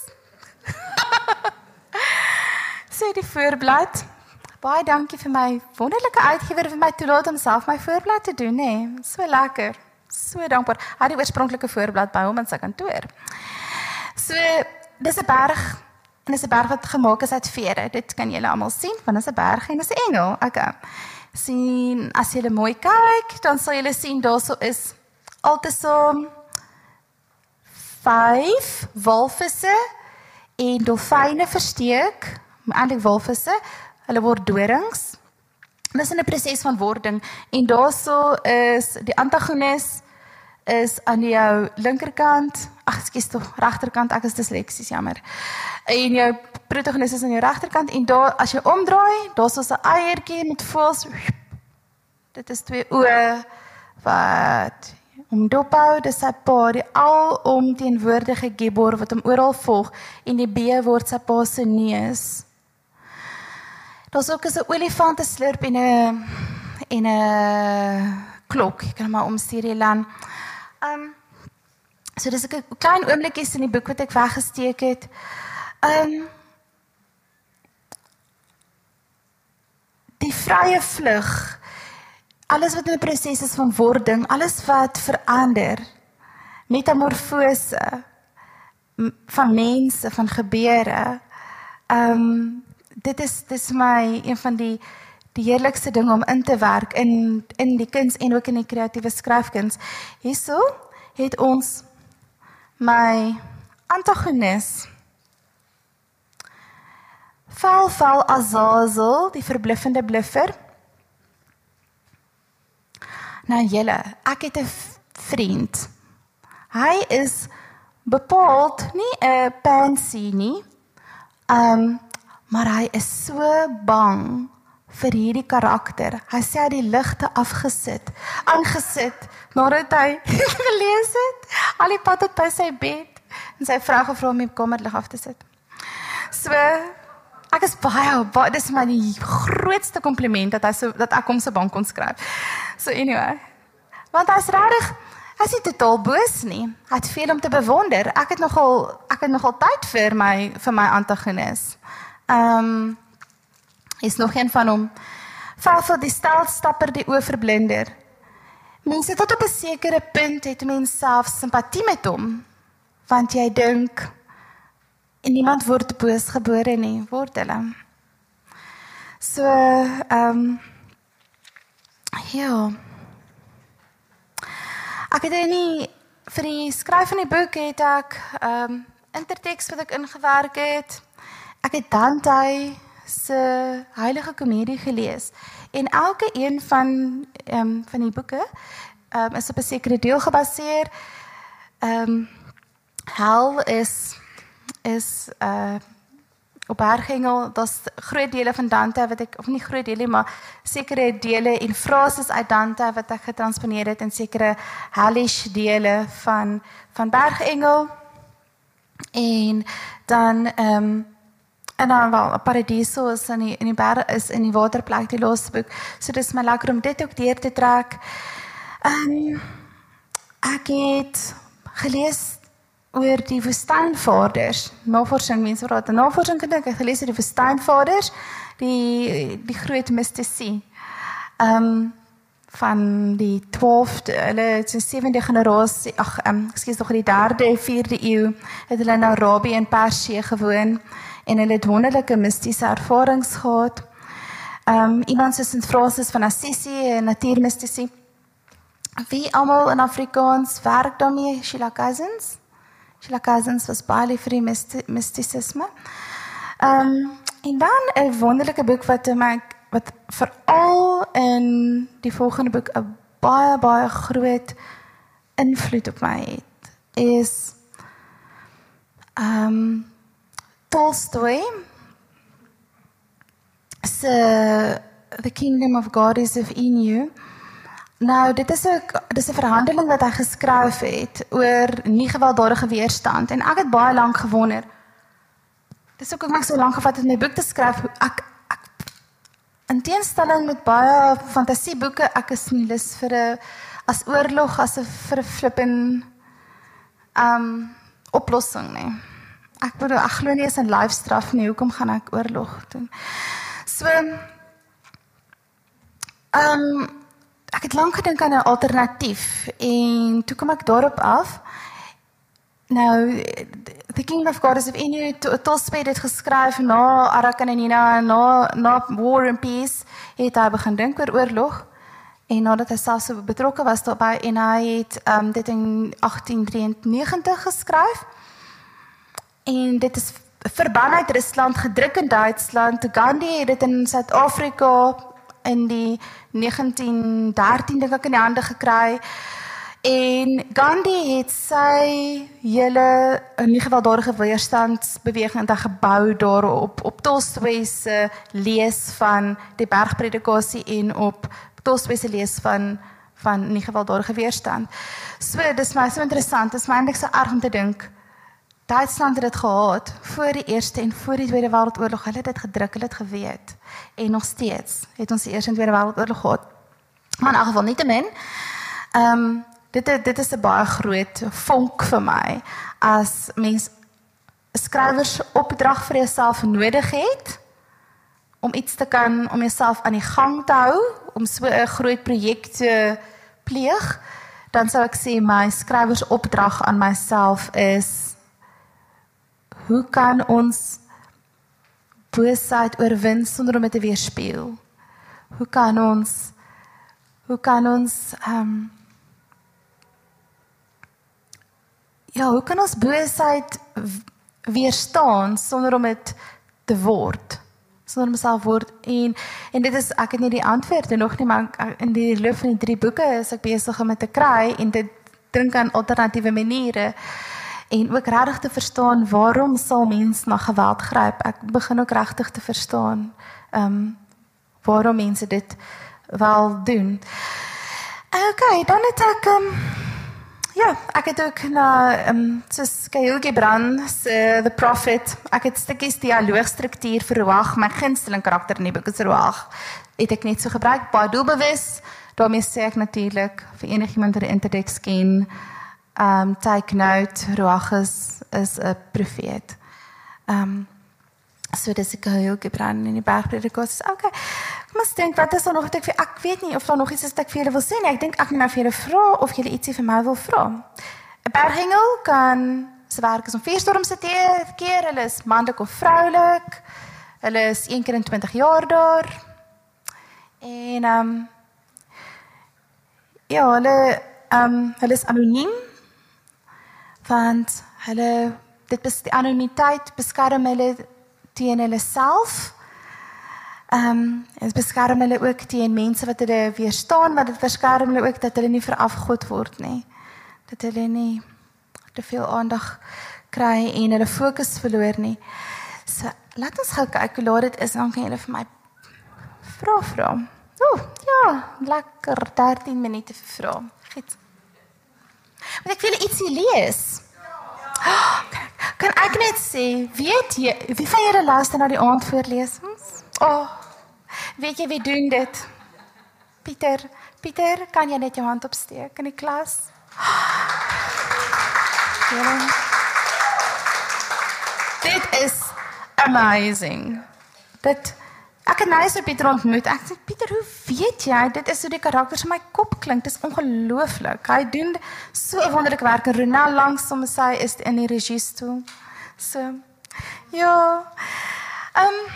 So die voorblad. Baie dankie vir my wonderlike uitgewer vir my toelaat om self my voorblad te doen, hè. So lekker. So dankbaar. Hy het die oorspronklike voorblad by hom in sy kantoor. So, dis 'n berg, en dis 'n berg wat gemaak is uit vere. Dit kan julle almal sien, want dis 'n berg en dis 'n engel. Okay. Sien, as julle mooi kyk, dan sal julle sien daarso is altesaam vyf walvisse en dolfyne versteek, eintlik walvisse. Hulle word dorings. Dis in 'n proses van wording en daarso is die antagonis is aan jou linkerkant, ag ekskuus tog, regterkant, ek is disleksies, jammer. En jou protagonis is aan jou regterkant en daar as jy omdraai, daar's so 'n eiertjie met voels. Dit is twee oë wat om dophou, dis sy pa, die alomteenwoordige Gibor wat hom oral volg en die B word sy pa se neus. Daar's ook 'n olifant, 'n slurp en 'n en 'n klok. Ek kan maar omstuur hier lan. Um so dis 'n klein oomblikies in die boek wat ek weggesteek het. Um die vrye vlug. Alles wat in 'n proses is van wording, alles wat verander. Metamorfose van mense, van gebeure. Um Dit is, dit is my een van die, die heerlikste dinge om in te werk in, in die kuns en ook in die kreatiewe skryfkuns. Hierso het ons my antagonis. Val, val, Azazel, die verbluffende bluffer. Nou julle, ek het 'n vriend. Hy is bepaald nie 'n pansy nie. Um, Maar hy is so bang vir hierdie karakter. Hy sê hy die ligte afgesit, aangesit, nadat hy gelees het, al die pad tot by sy bed, en sy vrou gevra om die kamerlig af te sit. So, ek is baie, baie, dis my die grootste compliment, dat, hy so, dat ek hom so bang kon skryf. So anyway, want hy is regtig, hy is nie totaal boos nie, hy het veel om te bewonder, ek het nogal, ek het nogal tyd vir my, vir my antagonis. Um, is nog een van hom. Val die stelstapper, die oorverblinder. Mense tot op 'n sekere punt het mens self simpatie met hom, want jy dink, en niemand word boos gebore nie, word hulle. So, um, ja. Ek het nie, vir die skryf van die boek het ek um, intertekst wat ek ingewerk het. Ek het Dante se Heilige Komedie gelees en elke een van um, van die boeke um, is op 'n sekere deel gebaseer. Um, hel is is uh, op Bergengel, daar's groot dele van Dante wat ek of nie groot dele maar sekere dele en frases uit Dante wat ek getransponeer het in sekere hellish dele van van Bergengel. En dan um, En dan wel, Paradiso is in die, in die berg, is in die waterplek, die laaste boek. So dis my lekker om dit ook deur te trek. Um, ek het gelees oor die woestynvaders. Navorsing, mense wat raad, navorsing gedink, ek het gelees oor die woestynvaders, die, die groot mystici. Um, van die twaalfde, hulle is die sewende generasie, ag, um, ekskuus nog die derde, vierde eeu, het hulle in Arabië en Persië gewoon, en hulle het wonderlike mystiese ervarings gehad. Um, iemand soos Sint Francis van Assisi, 'n natuurmystici. Wie almal in Afrikaans werk daarmee? Sheila Cousins. Sheila Cousins was baie lief vir die mysti mysticisme. Um, en dan 'n wonderlike boek wat my wat veral in die volgende boek 'n baie baie groot invloed op my het, is um, Tolstoy se The Kingdom of God is within you. Nou, dit is 'n dit is 'n verhandeling wat hy geskryf het oor nie gewelddadige weerstand, en ek het baie lank gewonder. Dis ook ek so lank gevat het om my boek te skryf. Ek ek in teenstelling met baie fantasieboeke, ek is nie lus vir 'n as oorlog as 'n vir 'n flippin um oplossing nie. Ek bedoel, ek glo nie eens in lyfstraf nie. Hoekom gaan ek oorlog doen? So um ek het lank gedink aan 'n alternatief, en toe kom ek daarop af. Nou, The Kingdom of God is within you, Tolstoy het dit geskryf na Anna Karenina, na, na War and Peace, het hy begin dink oor oorlog, en nadat hy self so betrokke was daarbij, en hy het um, dit in agtien drieënnegentig geskryf, en dit is verban uit Rusland, gedruk in Duitsland. Gandhi het dit in Suid-Afrika in die negentien dertien dink ek in die hande gekry, en Gandhi het sy hele nie gewelddadige weerstandsbeweging gebou daarop, op Tolstoy se lees van die bergpredikasie en op Tolstoy se lees van, van nie gewelddadige weerstand. So, dis my so interessant, dis my eintlik so erg om te dink, Duitsland het dit gehad, voor die Eerste en voor die Tweede Wêreldoorlog, hulle het dit gedruk, hulle het geweet, en nog steeds het ons die Eerste en Tweede Wêreldoorlog gehad. Maar in elk geval, nietemin, um, dit, dit is 'n baie groot vonk vir my, as mens 'n skrywersopdrag vir jouself nodig het, om iets te kan, om jouself aan die gang te hou, om so 'n groot projek te pleeg, dan sou ek sê, my skrywersopdrag aan myself is, hoe kan ons boosheid oorwin sonder om dit te weerspieël? Hoe kan ons, hoe kan ons, um, ja, hoe kan ons boosheid weerstaan sonder om dit te word? Sonder om myself word, en, en dit is, ek het nie die antwoorde nog nie, maar in die loop van die drie boeke is ek besig om dit te kry, en dit dink aan alternatiewe maniere, en ook regtig te verstaan, waarom sal mens na geweld gryp? Ek begin ook regtig te verstaan, um, waarom mense dit wel doen. Ok, dan het ek, um, ja, ek het ook na, um, soos Khalil Gibran se The Prophet, ek het stukkies dialoogstruktuur vir Ruach, my gunsteling karakter in die boek is Ruach, het ek net so gebruik, baie doelbewus, daarmee sê ek natuurlik, vir enigiemand wat die intertekst ken, Um, take note, Ruach is, is 'n profeet. Um, so dis ek heel Gibran in die bergpredikasie. Okay, ek moet dink, wat is daar nog wat ek vir, ek weet nie of daar nog iets is wat ek vir julle wil sê nie. Ek dink ek moet nou vir julle vra of julle ietsie vir my wil vra. 'n Berghengel kan se werk is om vuurstorms te keer, hulle is manlik of vroulik. Hulle is een keer in twintig jaar daar. En um, ja, hulle um, hulle is anoniem, want hulle, dit bes, die anonimiteit beskerm hulle teen hulle self, um, het beskerm hulle ook teen mense wat hulle weerstaan, maar dit beskerm hulle ook dat hulle nie verafgod word nie, dat hulle nie te veel aandag kry en hulle fokus verloor nie. So, laat ons gou kyk hoe laat dit is, dan kan julle vir my vra vra. Oeh, ja, lekker dertien minute vir vra. Goed. Want ek wil ietsie lees. Oh, kan ek net sê, weet jy, wie van julle luister na die aand voorlees? Oh, weet jy wie doen dit? Pieter, Pieter, kan jy net jou hand opsteek in die klas? Ja. Dit is amazing. Dit, Ek het nou so Pieter ontmoet. Ek sê, Pieter, hoe weet jy? Dit is hoe die karakters in my kop klink. Dit is ongelooflik. Hy doen so 'n wonderlike werk. En Ronel langsom sy is in die regiestoel. So, ja. Ehm um,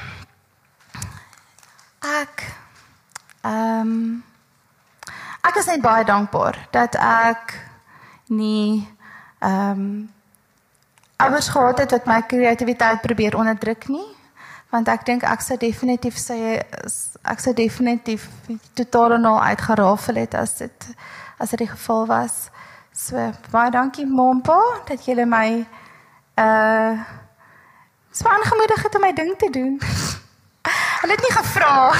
ek ehm um, ek is net baie dankbaar dat ek nie ehm um, ouers gehad het wat my kreatiwiteit probeer onderdruk nie. Want ek dink ek sou definitief sê ek sou definitief totaal en al uitgerafel het as dit as dit die geval was. So baie dankie Mompa dat julle my uh so aangemoedig het om my ding te doen. Hulle het nie gevra.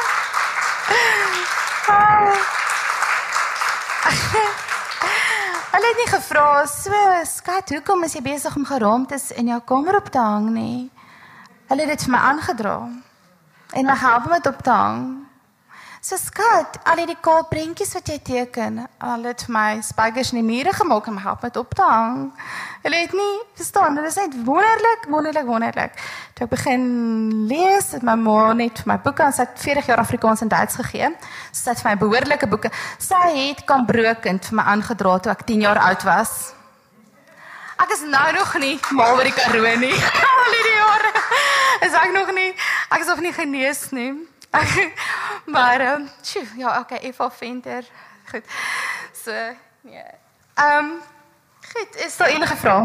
Hulle het nie gevra, so skat, hoekom is jy besig om geraamtes in jou kamer op te hang nie? Hulle het dit vir my aangedra en my gehelp om dit op te hang. So skat, al die kaal prentjies wat jy teken, hulle het vir my spykers in die mure gemaak en my help met op te hang. Hulle het nie verstaan, dit is net wonderlik, wonderlik, wonderlik. Toe ek begin lees, het my ma net vir my boeke, en sy het veertig jaar Afrikaans en Duits gegee, so sy het vir my behoorlike boeke. Sy het Kambrokend vir my aangedra toe ek tien jaar oud was. Ek is nou nog nie mal oor die Karoo nie. Al die jare is ek nog nie, ek is nog nie genees nie. Maar, um, tjoe, ja, oké, okay, Eva Venter. Goed, so, nee. Um, goed, is daar enige vraag?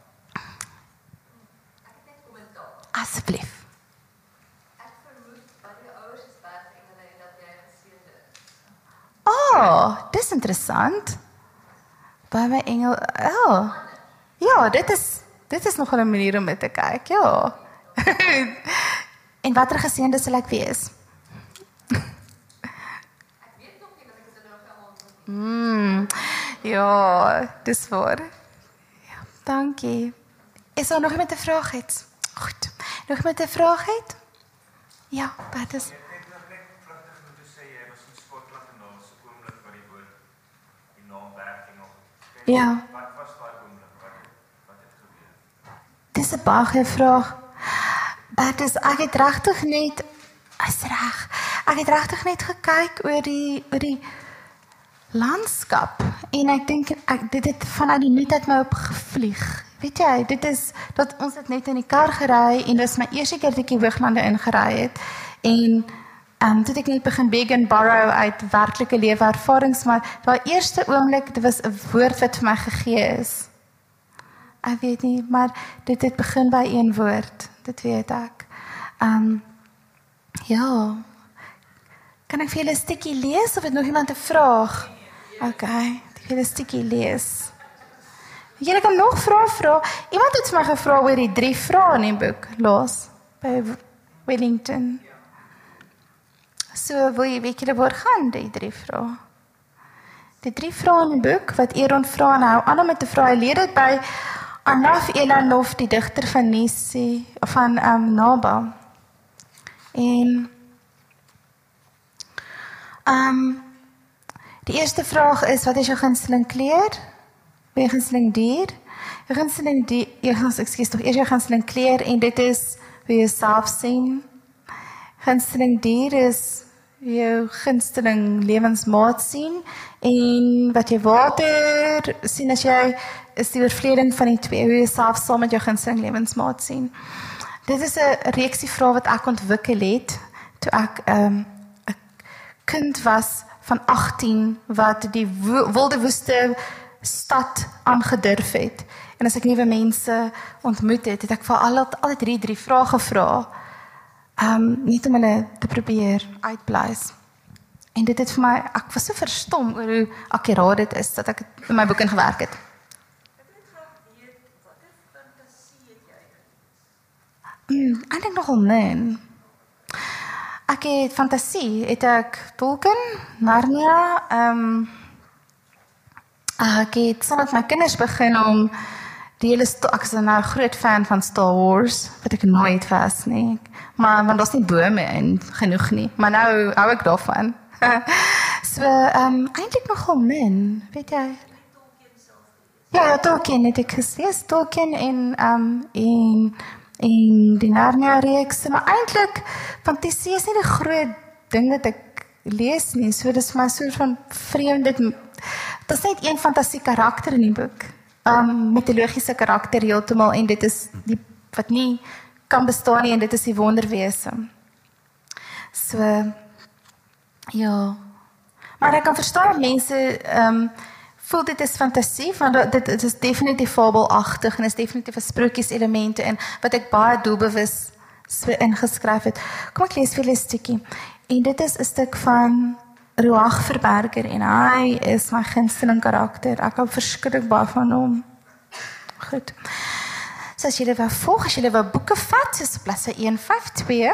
Asseblief. Ek vermoed dat jou ouers is bergengele en dat jy geseënd is. Oh, dis interessant. By my engel, oh. Ja, dit is, dit is nog 'n manier om dit te kyk, ja. En watter geseënde sal ek wees? Mm, ja, dis waar. Ja, dankie. Is daar nog iemand 'n vraag het? Goed. Nog iemand 'n vraag het? Ja, wat is? Ek het nog net pragtig om te sê jy was in Skotland en daar was 'n oomblik wat die woord die naam werking nog. Ja. Wat was daai oomblik? Wat wat het gebeur? Dis 'n baie goeie vraag. Dit is ek het regtig net is reg. Ek het regtig net gekyk oor die oor die landskap en ek dink ek dit het vanuit die nuut uit my op gevlieg. Weet jy, dit is dat ons het net in die kar gery en dis my eerste keer dat ek die Hooglande ingery het en ehm um, toe het ek net begin beg and borrow uit werklike lewe ervarings, maar daai eerste oomblik, dit was 'n woord wat vir my gegee is. Ek weet nie, maar dit het begin by een woord. Dit weet ek. Ehm um, ja. Kan ek vir julle 'n stukkie lees of het nog iemand 'n vraag? Okay, ek wil 'n stukkie lees. Julle kan nog vrae vra. Iemand het my gevra oor die drie vrae in die boek los by Wellington. So wil jy weet julle waar gaan die drie vrae? Die drie vrae in die boek wat Aaron vra en hou aan om te vra. Hy leer dit by Anaf Elanov, die digter van Nisi van um, Naba. En um, die eerste vraag is, wat is jou gunsteling kleur? Jou gunsteling dier? Jou gunsteling dier, jou, excuse toch, eers jou gunsteling kleur en dit is hoe jy self sien. Gunsteling dier is jou gunsteling lewensmaat sien en wat jy water sien as jy is die oorvleding van die twee, hoe jy self saam met jou gunsteling lewensmaat sien. Dit is 'n reeksie vrae wat ek ontwikkel het toe ek 'n um, kind was van agttien wat die wo wilde woeste stad aangedurf het. En as ek nuwe mense ontmoet het, het ek vir al al drie drie vrae gevra. Um net om hulle te probeer uitblaas. En dit het vir my, ek was so verstom oor hoe akkuraat dit is dat ek in my boek in gewerk het. Hmm, ek dink nogal min. Ek het fantasie, het ek Tolkien, Narnia, um, ek het saam met my kinders begin om die hele, ek is nou 'n groot fan van Star Wars, wat ek nooit was nie, maar, maar daar's nie bome in genoeg nie, maar nou hou ek daarvan. So, um, eintlik nogal min, weet jy? Ja, ja, Tolkien het ek gelees, Tolkien en, um, en en die Narnia-reeks, maar eintlik, fantasie is nie die groot ding wat ek lees nie, so dis my soort van vreemd, dit is net een fantasie karakter in die boek, um, mythologiese karakter heeltemal, en dit is die, wat nie kan bestaan nie, en dit is die wonderwese. So, ja, maar ek kan verstaan dat mense, um, voel dit is fantasie, want dit, dit is definitief fabelagtig en is definitief 'n sprokieselemente en wat ek baie doelbewus so ingeskryf het. Kom ek lees vir julle 'n stukkie. En dit is 'n stuk van Ruach Verberger en hy is my gunsteling karakter. Ek hou verskriklik baie van hom. Goed. So as julle wou volg, as julle wou boeke vat, soos bladsy een vyf twee.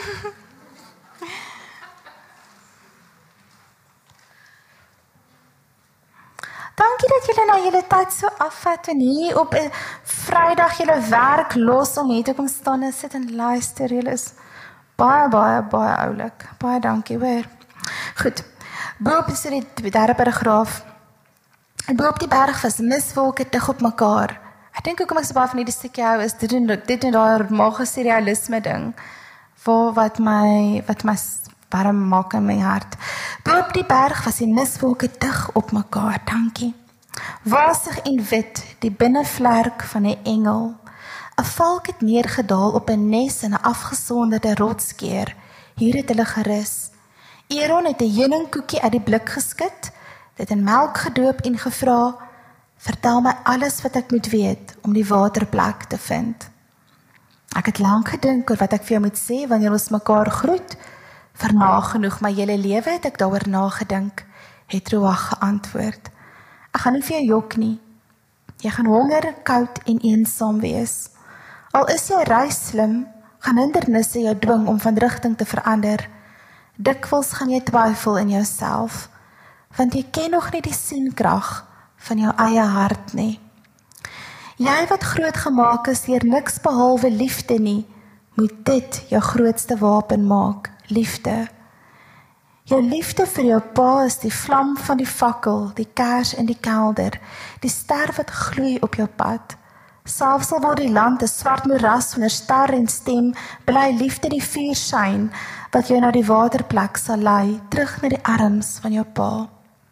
Dankie dat julle nou julle tyd so afvat en hier op 'n Vrydag julle werk los om hier te kom staan en sit en luister. Julle is baie, baie, baie oulik. Baie dankie, hoor. Goed. Bo op is die derde paragraaf. En bo op die berg was miswolke dig op mekaar. Ek dink hoekom ek so baie van hierdie stukkie hou is dit en dit en daai magiese realisme ding vir wat my wat my warm maak in my hart. Bo op die berg was die miswolke dig op mekaar. Dankie. Wasig en wit, die binnevlerk van 'n engel. 'n Valk het neergedaal op 'n nes in 'n afgesonderde rotskeer. Hier het hulle gerus. Aaron het 'n heuningkoekie uit die blik geskit, dit in melk gedoop en gevra: "Vertel my alles wat ek moet weet om die waterplek te vind." Ek het lank gedink oor wat ek vir jou moet sê wanneer ons mekaar groet. Vir nagenoeg my hele lewe het ek daaroor nagedink, het Ruach geantwoord. Ek gaan nie vir jou jok nie. Jy gaan honger, koud en eensaam wees. Al is jy reis slim, gaan hindernisse jou dwing om van rigting te verander. Dikwels gaan jy twyfel in jouself, want jy ken nog nie die sienkrag van jou eie hart nie. Jy wat groot gemaak is deur niks behalwe liefde nie, moet dit jou grootste wapen maak, liefde. Jou liefde vir jou pa is die vlam van die fakkel, die kers in die kelder, die ster wat gloei op jou pad. Selfs al word die land 'n swart moeras sonder ster en stem, bly liefde die vuur skyn, wat jou na die waterplek sal lei, terug na die arms van jou pa.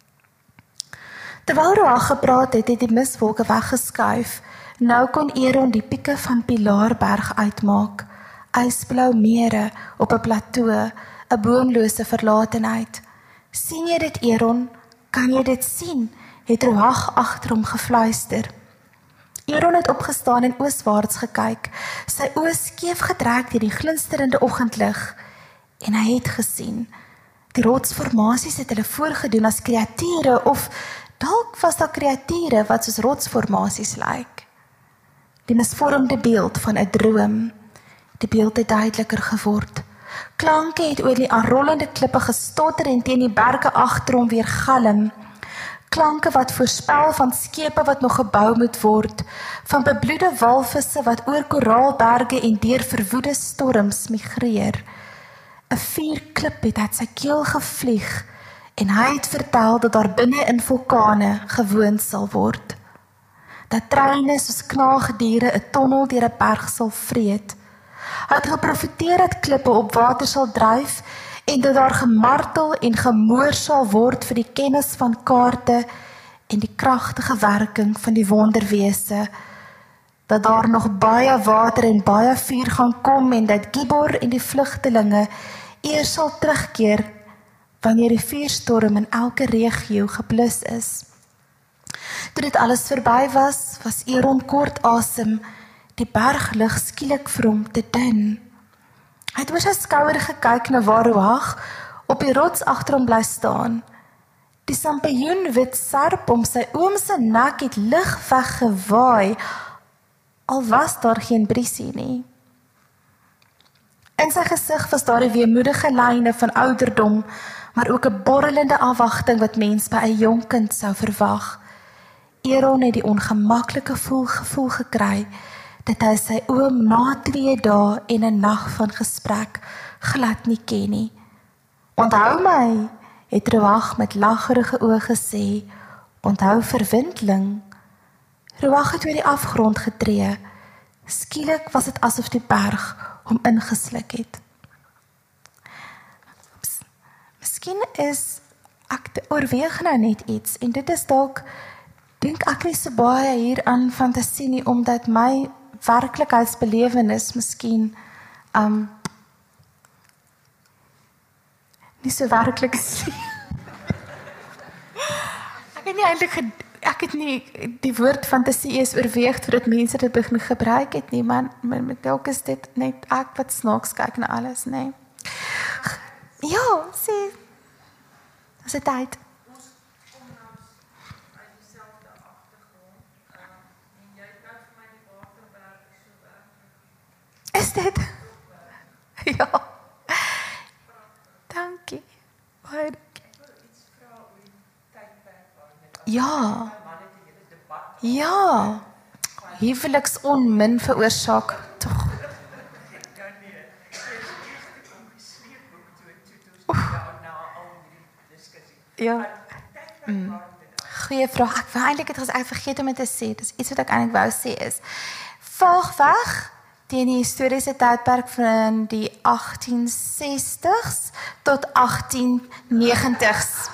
Terwyl Ruach gepraat het, het die miswolke weggeskuif. Nou kon Aaron die pieke van Pilaarberg uitmaak. Ysblou mere op 'n plateau, 'n boomlose verlatenheid. Sien jy dit, Aaron? Kan jy dit sien? Het Ruach agter hom gefluister. Aaron het opgestaan en ooswaarts gekyk, sy oë skeef getrek deur die glinsterende oggendlig, en hy het gesien. Die rotsformasies het hulle voorgedoen as kreature, of dalk was daar kreature wat soos rotsformasies lyk. Die misvormde beeld van 'n droom. Die beeld het duideliker geword. Klanke het oor die aanrollende klippe gestotter en teen die berge agter hom weer galm. Klanke wat voorspel van skepe wat nog gebou moet word, van bebloede walvisse wat oor koraalberge en deur verwoede storms migreer. 'n Vuurklip het uit sy keel gevlieg en hy het vertel dat daar binne in vulkane gewoon sal word. Dat treine soos knaagdiere 'n tonnel deur 'n berg sal vreet. Hy het geprofeteer dat klippe op water sal dryf en dat daar gemartel en gemoor sal word vir die kennis van kaarte en die kragtige werking van die wonderwese. Dat daar nog baie water en baie vuur gaan kom en dat Gibor en die vlugtelinge eers sal terugkeer wanneer die vuurstorm in elke regio geblus is. Toe dit alles verby was, was Aaron kort asem, die berglug skielik vir hom te dun. Hy het oor sy skouer gekyk na waar Ruach op die rots agter hom bly staan. Die sampioenwit serp om sy oom se nek het lig weggewaai, al was daar geen briesie nie. In sy gesig was daar die weemoedige lyne van ouderdom, maar ook 'n borrelende afwagting wat mens by 'n jong kind sou verwag. Aaron het die ongemaklike voel gevoel gekry, dat hy sy oom na twee dae en 'n nag van gesprek glad nie ken nie. Onthou my, het Ruach met laggerige oë gesê, onthou verwindling. Ruach het oor die afgrond getree, Skielik was dit asof die berg hom ingesluk het. Oeps. Miskien is ek te- oorweeg nou net iets en dit is dalk dink ek nie so baie hier aan fantasie nie omdat my werklikheidsbelewenis miskien um nie so werklik is nie. Ek het nie eintlik ged- ek het nie die woord fantasie is oorweeg voordat mense dit begin gebruik het nie, maar maar met dalk is dit net ek wat snaaks kyk na alles, nê. Nee. Ja, sê. Dis 'n tyd. Is dit? Ja. Dankie. Baie Ja. Ja. Huweliksonmin veroorsaak. Tog. Ja. Mm. Goeie vraag. Ek wou eintlik het ek vergeet om dit te sê. Dis iets wat ek eintlik wou sê is. Vaag weg teen die historiese tydperk van die agtien sestigs tot agtien negentigs.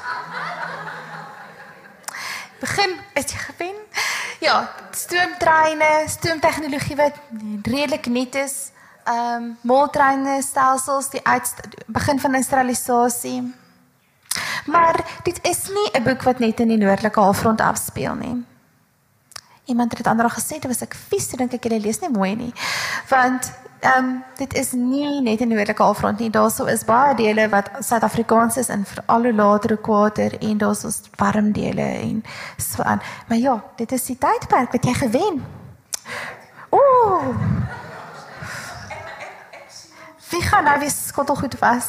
Begin is jy gewen? Ja, stoomtreine, stoomtegnologie wat redelik nuut is, ehm um, moltreine stelsels, die uitst begin van industrialisasie. Maar dit is nie 'n boek wat net in die noordelike halfrond afspeel nie. Iemand het dit ander gesê, dit was ek vies, toe dink ek julle lees nie mooi nie. Want um, dit is nie net in die noordelike halfrond nie, daarso is baie dele wat Suid-Afrikaans is en veral hoe later ekwator en daarso is warm dele en so aan. Maar ja, dit is die tydperk wat jy gewen. Ooh. Wie gaan nou weer skottelgoed was?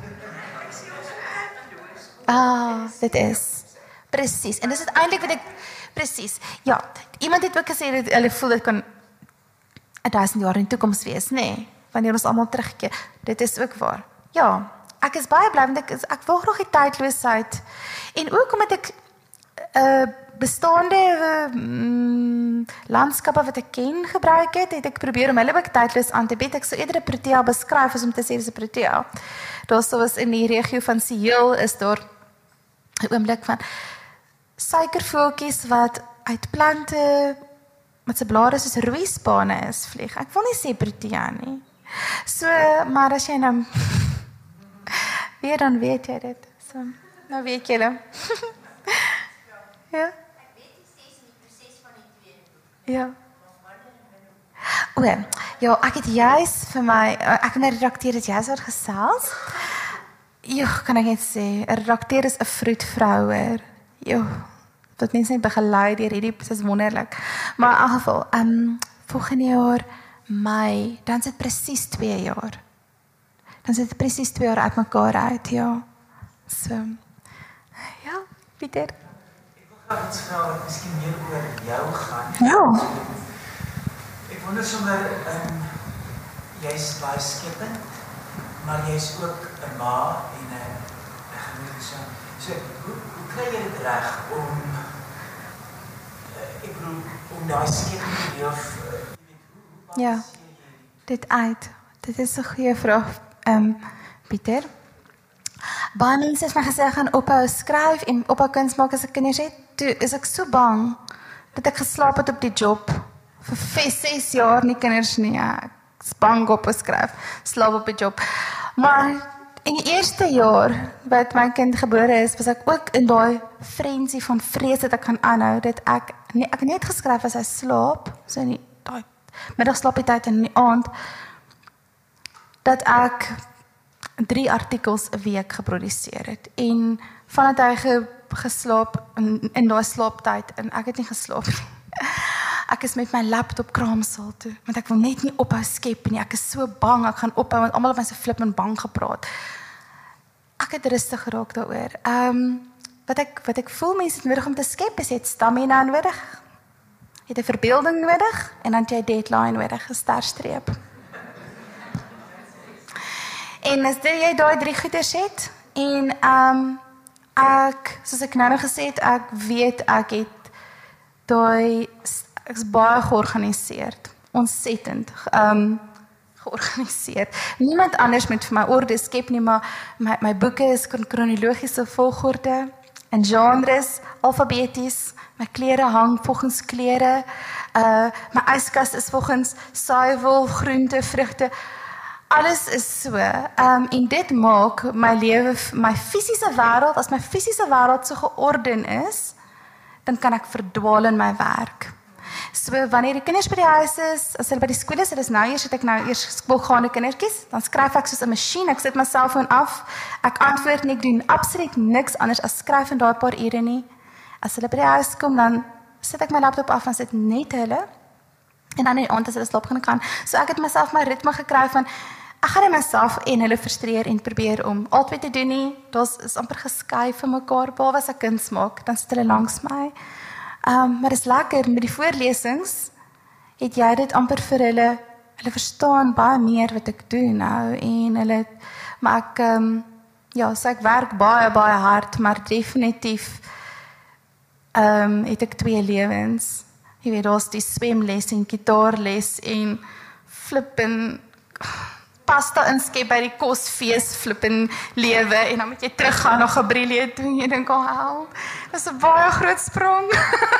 Ah, dit is. Presies. En dis is eintlik wat ek presies. Ja, iemand het ook gesê dat hulle voel dit kan duisend jaar in die toekoms wees, nê? Nee, wanneer ons almal terugkeer. Dit is ook waar. Ja, ek is baie bly want ek is, ek wil graag die tydloosheid en ook omdat ek uh, bestaande uh, landskappe wat ek ken gebruik het, het ek probeer om hulle ook tydloos aan te bied. Ek sou eerder 'n protea beskryf as om te sê dis 'n protea. Daar sou is in die regio van Siheel is daar 'n oomblik van suikervoeltjies wat uit plante met se blare soos roeispane is vlieg. Ek wil nie sê protea nie. So, maar as jy nou weer dan weet jy dit. So, nou weet jy hulle. Ja. Ek weet die ses in die proses van die tweede boek. Ja. O, ja, ek het juis vir my ek en 'n redakteur het juis oor gesels. Jo, kan ek net sê, 'n redakteur is 'n vroedvrouer. Jo, wat mense net begelei deur hierdie is wonderlik. Maar in elk geval, ehm um, volgende jaar Mei, dan sit presies twee jaar. Dan sit dit presies twee jaar uitmekaar uit, ja. So. Ja, Pieter. Ek wil graag iets vra wat miskien meer oor jou gaan. Ja. Ek wonder sommer, um, jy's baie skepend, maar jy's ook 'n ma en 'n eggenoot. So, so hoe, hoe kry jy dit reg om, uh, ek bedoel, om daai skepende deel, uh, jy weet, hoe, hoe Ja. balanseer jy die Dit uit. Dit is 'n goeie vraag, ehm um, Pieter. Baie mense het my gesê ek gaan ophou skryf en ophou kuns maak as ek kinders het. Toe is ek so bang dat ek geslaap het op die job vir ses jaar nie kinders nie. Ja, ek is bang op skryf, slaap op die job. Maar in die eerste jaar wat my kind gebore is, was ek ook in daai frenzy van vrees dat ek gaan aanhou dat ek nee, ek het net geskryf as hy slaap, so in die daai middagslaaptyd en in die aand dat ek drie artikels 'n week geproduseer het en vandat hy ge, geslaap in, in daai slaaptyd en ek het nie geslaap nie. Ek is met my laptop kraamsaal toe want ek wil net nie ophou skep nie. Ek is so bang ek gaan ophou want almal het my so flip en bang gepraat. Ek het rustig geraak daaroor. Ehm um, wat ek wat ek voel mense het nodig om te skep is het stamina nodig. Het 'n verbeelding nodig en dan het jy 'n deadline nodig, 'n sterstreep. En as jy daai drie goeders het en ehm um, ek soos ek nou nog gesê het, ek weet ek het daai ek is baie georganiseerd. ontsettend um, georganiseerd. Niemand anders moet vir my orde skep nie, maar my, my boeke is in kronologiese volgorde, in genres, alfabeties, my klere hang volgens klere, uh, my yskas is volgens saaiwol, groente, vrugte, alles is so, um, en dit maak my lewe, my fisiese wêreld, as my fisiese wêreld so georden is, dan kan ek verdwaal in my werk. So, wanneer die kinders by die huis is, as hulle by die skool is, hulle is nou eers, het ek nou eers skoolgaande kindertjies, dan skryf ek soos 'n masjien, ek sit my selfoon af, ek antwoord nie, ek doen absoluut niks anders as skryf in daai paar ure nie. As hulle by die huis kom, dan sit ek my laptop af en sit net hulle, en dan in die aand as hulle slaap gaan kan. So ek het myself my ritme gekry van, ek gaan nie myself en hulle frustreer en probeer om altyd te doen nie, dit is amper geskei vir mekaar, behalwe as ek kuns maak, dan sit hulle langs my. Um, maar dit is lekker, met die voorlesings, het jy dit amper vir hulle, hulle verstaan baie meer wat ek doen nou, en hulle, maar ek, um, ja, so ek werk baie, baie hard, maar definitief, um, het ek twee lewens, jy weet, daar is die swemles en gitaarles en flip en pasta inskep by die kosfees flip en lewe en dan moet jy teruggaan na Gabriele toe en jy dink, oh hel, dit is 'n baie groot sprong.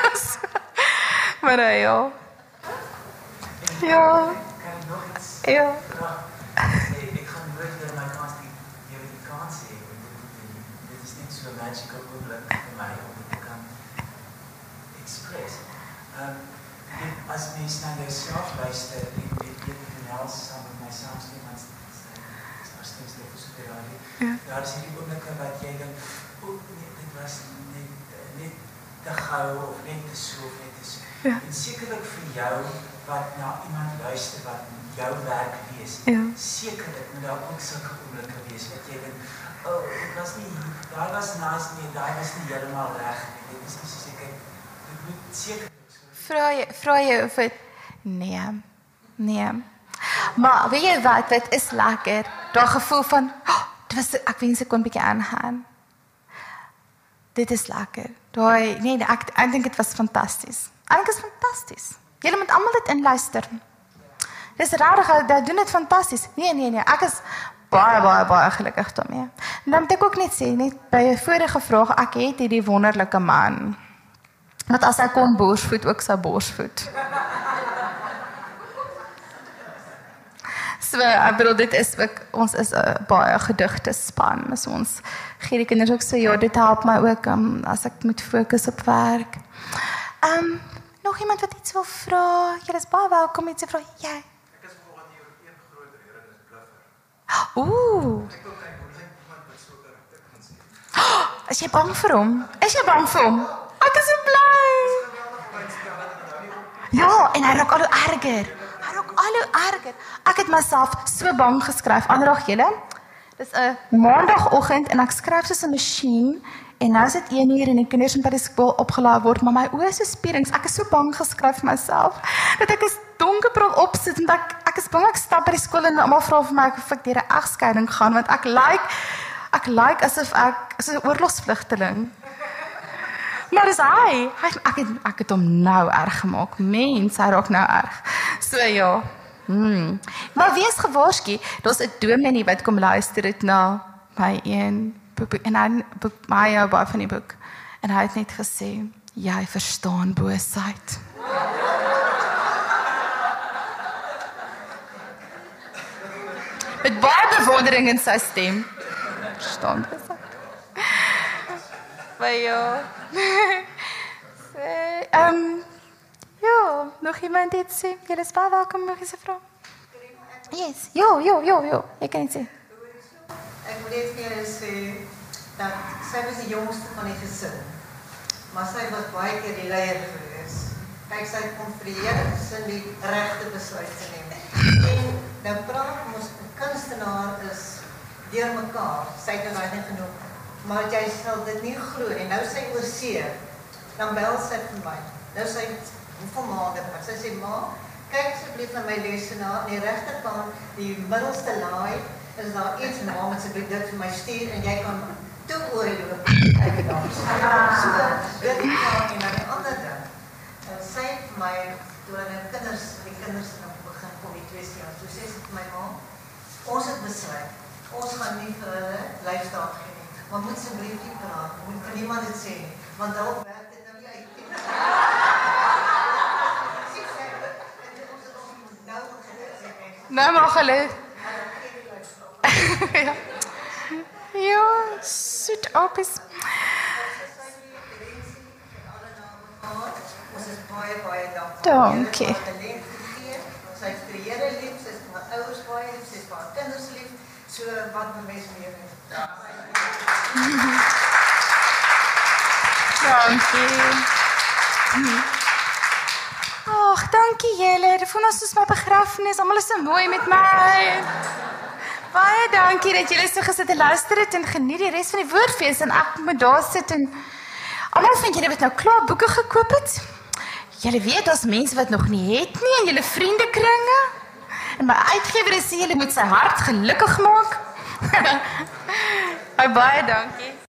Maar uh, ja. Ja. Kan ek nog iets? Ja. Nee, ek gaan nooit weer my kans die, jy weet die kans hê, want dit, dit is net so magical oomblik vir my, om dit te kan express. Um, as mens na jouself luister, en dit dit verhaal saam met myself, nie, want dit is nog steeds net so per radio. Ja. Daar is hierdie oomblikke wat jy dink, o, nee, dit was net, net te gou, of net te so, of net te so. Ja. En sekerlik vir jou, wat na iemand luister, wat jou werk wees, Ja. sekerlik moet daar ook sulke oomblikke wees, wat jy dink, oh, dit was nie, daar was nice nie, daar was nie helemaal reg, dit is nie so seker, dit moet sekerlik so. Vra jy, vra jy of het, nee, nee. Maar weet jy wat, dit is lekker, daar gevoel van, oh, dit was, ek wens ek kon 'n bietjie aangaan. Dit is lekker. Daai, nee, ek, ek dink dit was fantasties. Ek dink dit is fantasties. Julle moet almal dit inluister. Dis rarig, hulle doen dit fantasties. Nee, nee, nee, ek is baie, baie, baie gelukkig daarmee. En dan moet ek ook net sê, net by 'n vorige vraag, ek het hierdie wonderlike man, dat as hy kon borsvoet, ook sy borsvoet. So, ek bedoel, dit is ook, ons is 'n baie gedigte span, so ons gee die kinders ook so, ja, dit help my ook, um, as ek moet fokus op werk. Um, nog iemand wat iets wil vra? Julle is baie welkom iets te vra. Jy? Ek is volgens jou een groot rede, dis bluffer. Oeh. Ek wil kyk hoe lyk iemand wat so karakter kan sê. Is jy bang vir hom? Is jy bang vir hom? Ek is so bly. Ja, en hy raak al hoe erger. Hy raak al hoe erger. Ek het myself so bang geskryf. Aanraag julle. Dis 'n maandagoggend en ek skryf soos 'n masjien en nou is dit een uur en die kinders moet by die skool opgelaai word, maar my oë is so spierings. Ek is so bang geskryf vir myself dat ek is donkerbril opsit en ek ek is bang ek stap by die skool en almal vra vir my of ek deur 'n egskeiding gaan want ek lyk ek lyk asof ek so 'n oorlogsvlugteling. Maar dis hy. hy ek, het, ek het hom nou erg gemaak. Mens, hy raak nou erg. So ja. Hmm. Maar wees gewaarsku, daar's 'n dominee wat kom luister het na my een boek en hy boek my jou baie van die boek. En hy het net gesê, jy verstaan boosheid. Met baie bewondering in sy stem. Verstaan boosheid. Maar ja. so, um, ja, nog iemand iets sê? Julle is baie welkom, nog eens 'n vraag. Yes, jo, jo, jo, jo, jy kan iets sê. Ek wil net vir julle sê dat sy was die jongste van die gesin. Maar sy was baie keer die leier gewees. Kyk, sy kon vir die hele gesin die regte besluit te neem. En nou praat ons, 'n kunstenaar is deur mekaar, sy het nou net genoem. Maar jy sal dit nie glo en nou sy oor see, dan bel sy vir my. Nou sy, hoeveel maande, sy sê, ma, kyk asseblief na my lesenaar, aan die regterkant, die middelste laai, is daar iets, ma, met sy dit vir my stuur, en jy kan toe oorloop, uit dans. So, dit kan, en dan die ander ding, en sy het vir my toe hulle kinders, die kinders nou begin kom die twee jaar. Toe sê sy vir my ma, ons het besluit, ons gaan nie vir hulle lyfstaat gee nie. Maar moet asseblief nie praat, moet vir niemand dit sê nie, want dalk werk dit nou nie uit nie. Sy sê, ons het ons moet nou gesê. Nou maar geluk. Ja. Ja, soet opis. Ons is baie, baie dankbaar. Dankie. Sy is vir die Here lief, sy is vir haar ouers baie lief, sy is vir haar kinders lief, so wat my mens meer is. Dankie. Ag, dankie julle. Dit voel ons soos my begrafnis. Almal is so mooi met my. Baie dankie dat julle so gesit en luister het en geniet die res van die woordfees en ek moet daar sit en almal van julle wat nou klaar boeke gekoop het. Julle weet daar's mense wat nog nie het nie in julle vriendekringe. En my uitgewer sê julle moet sy hart gelukkig maak. Baie dankie.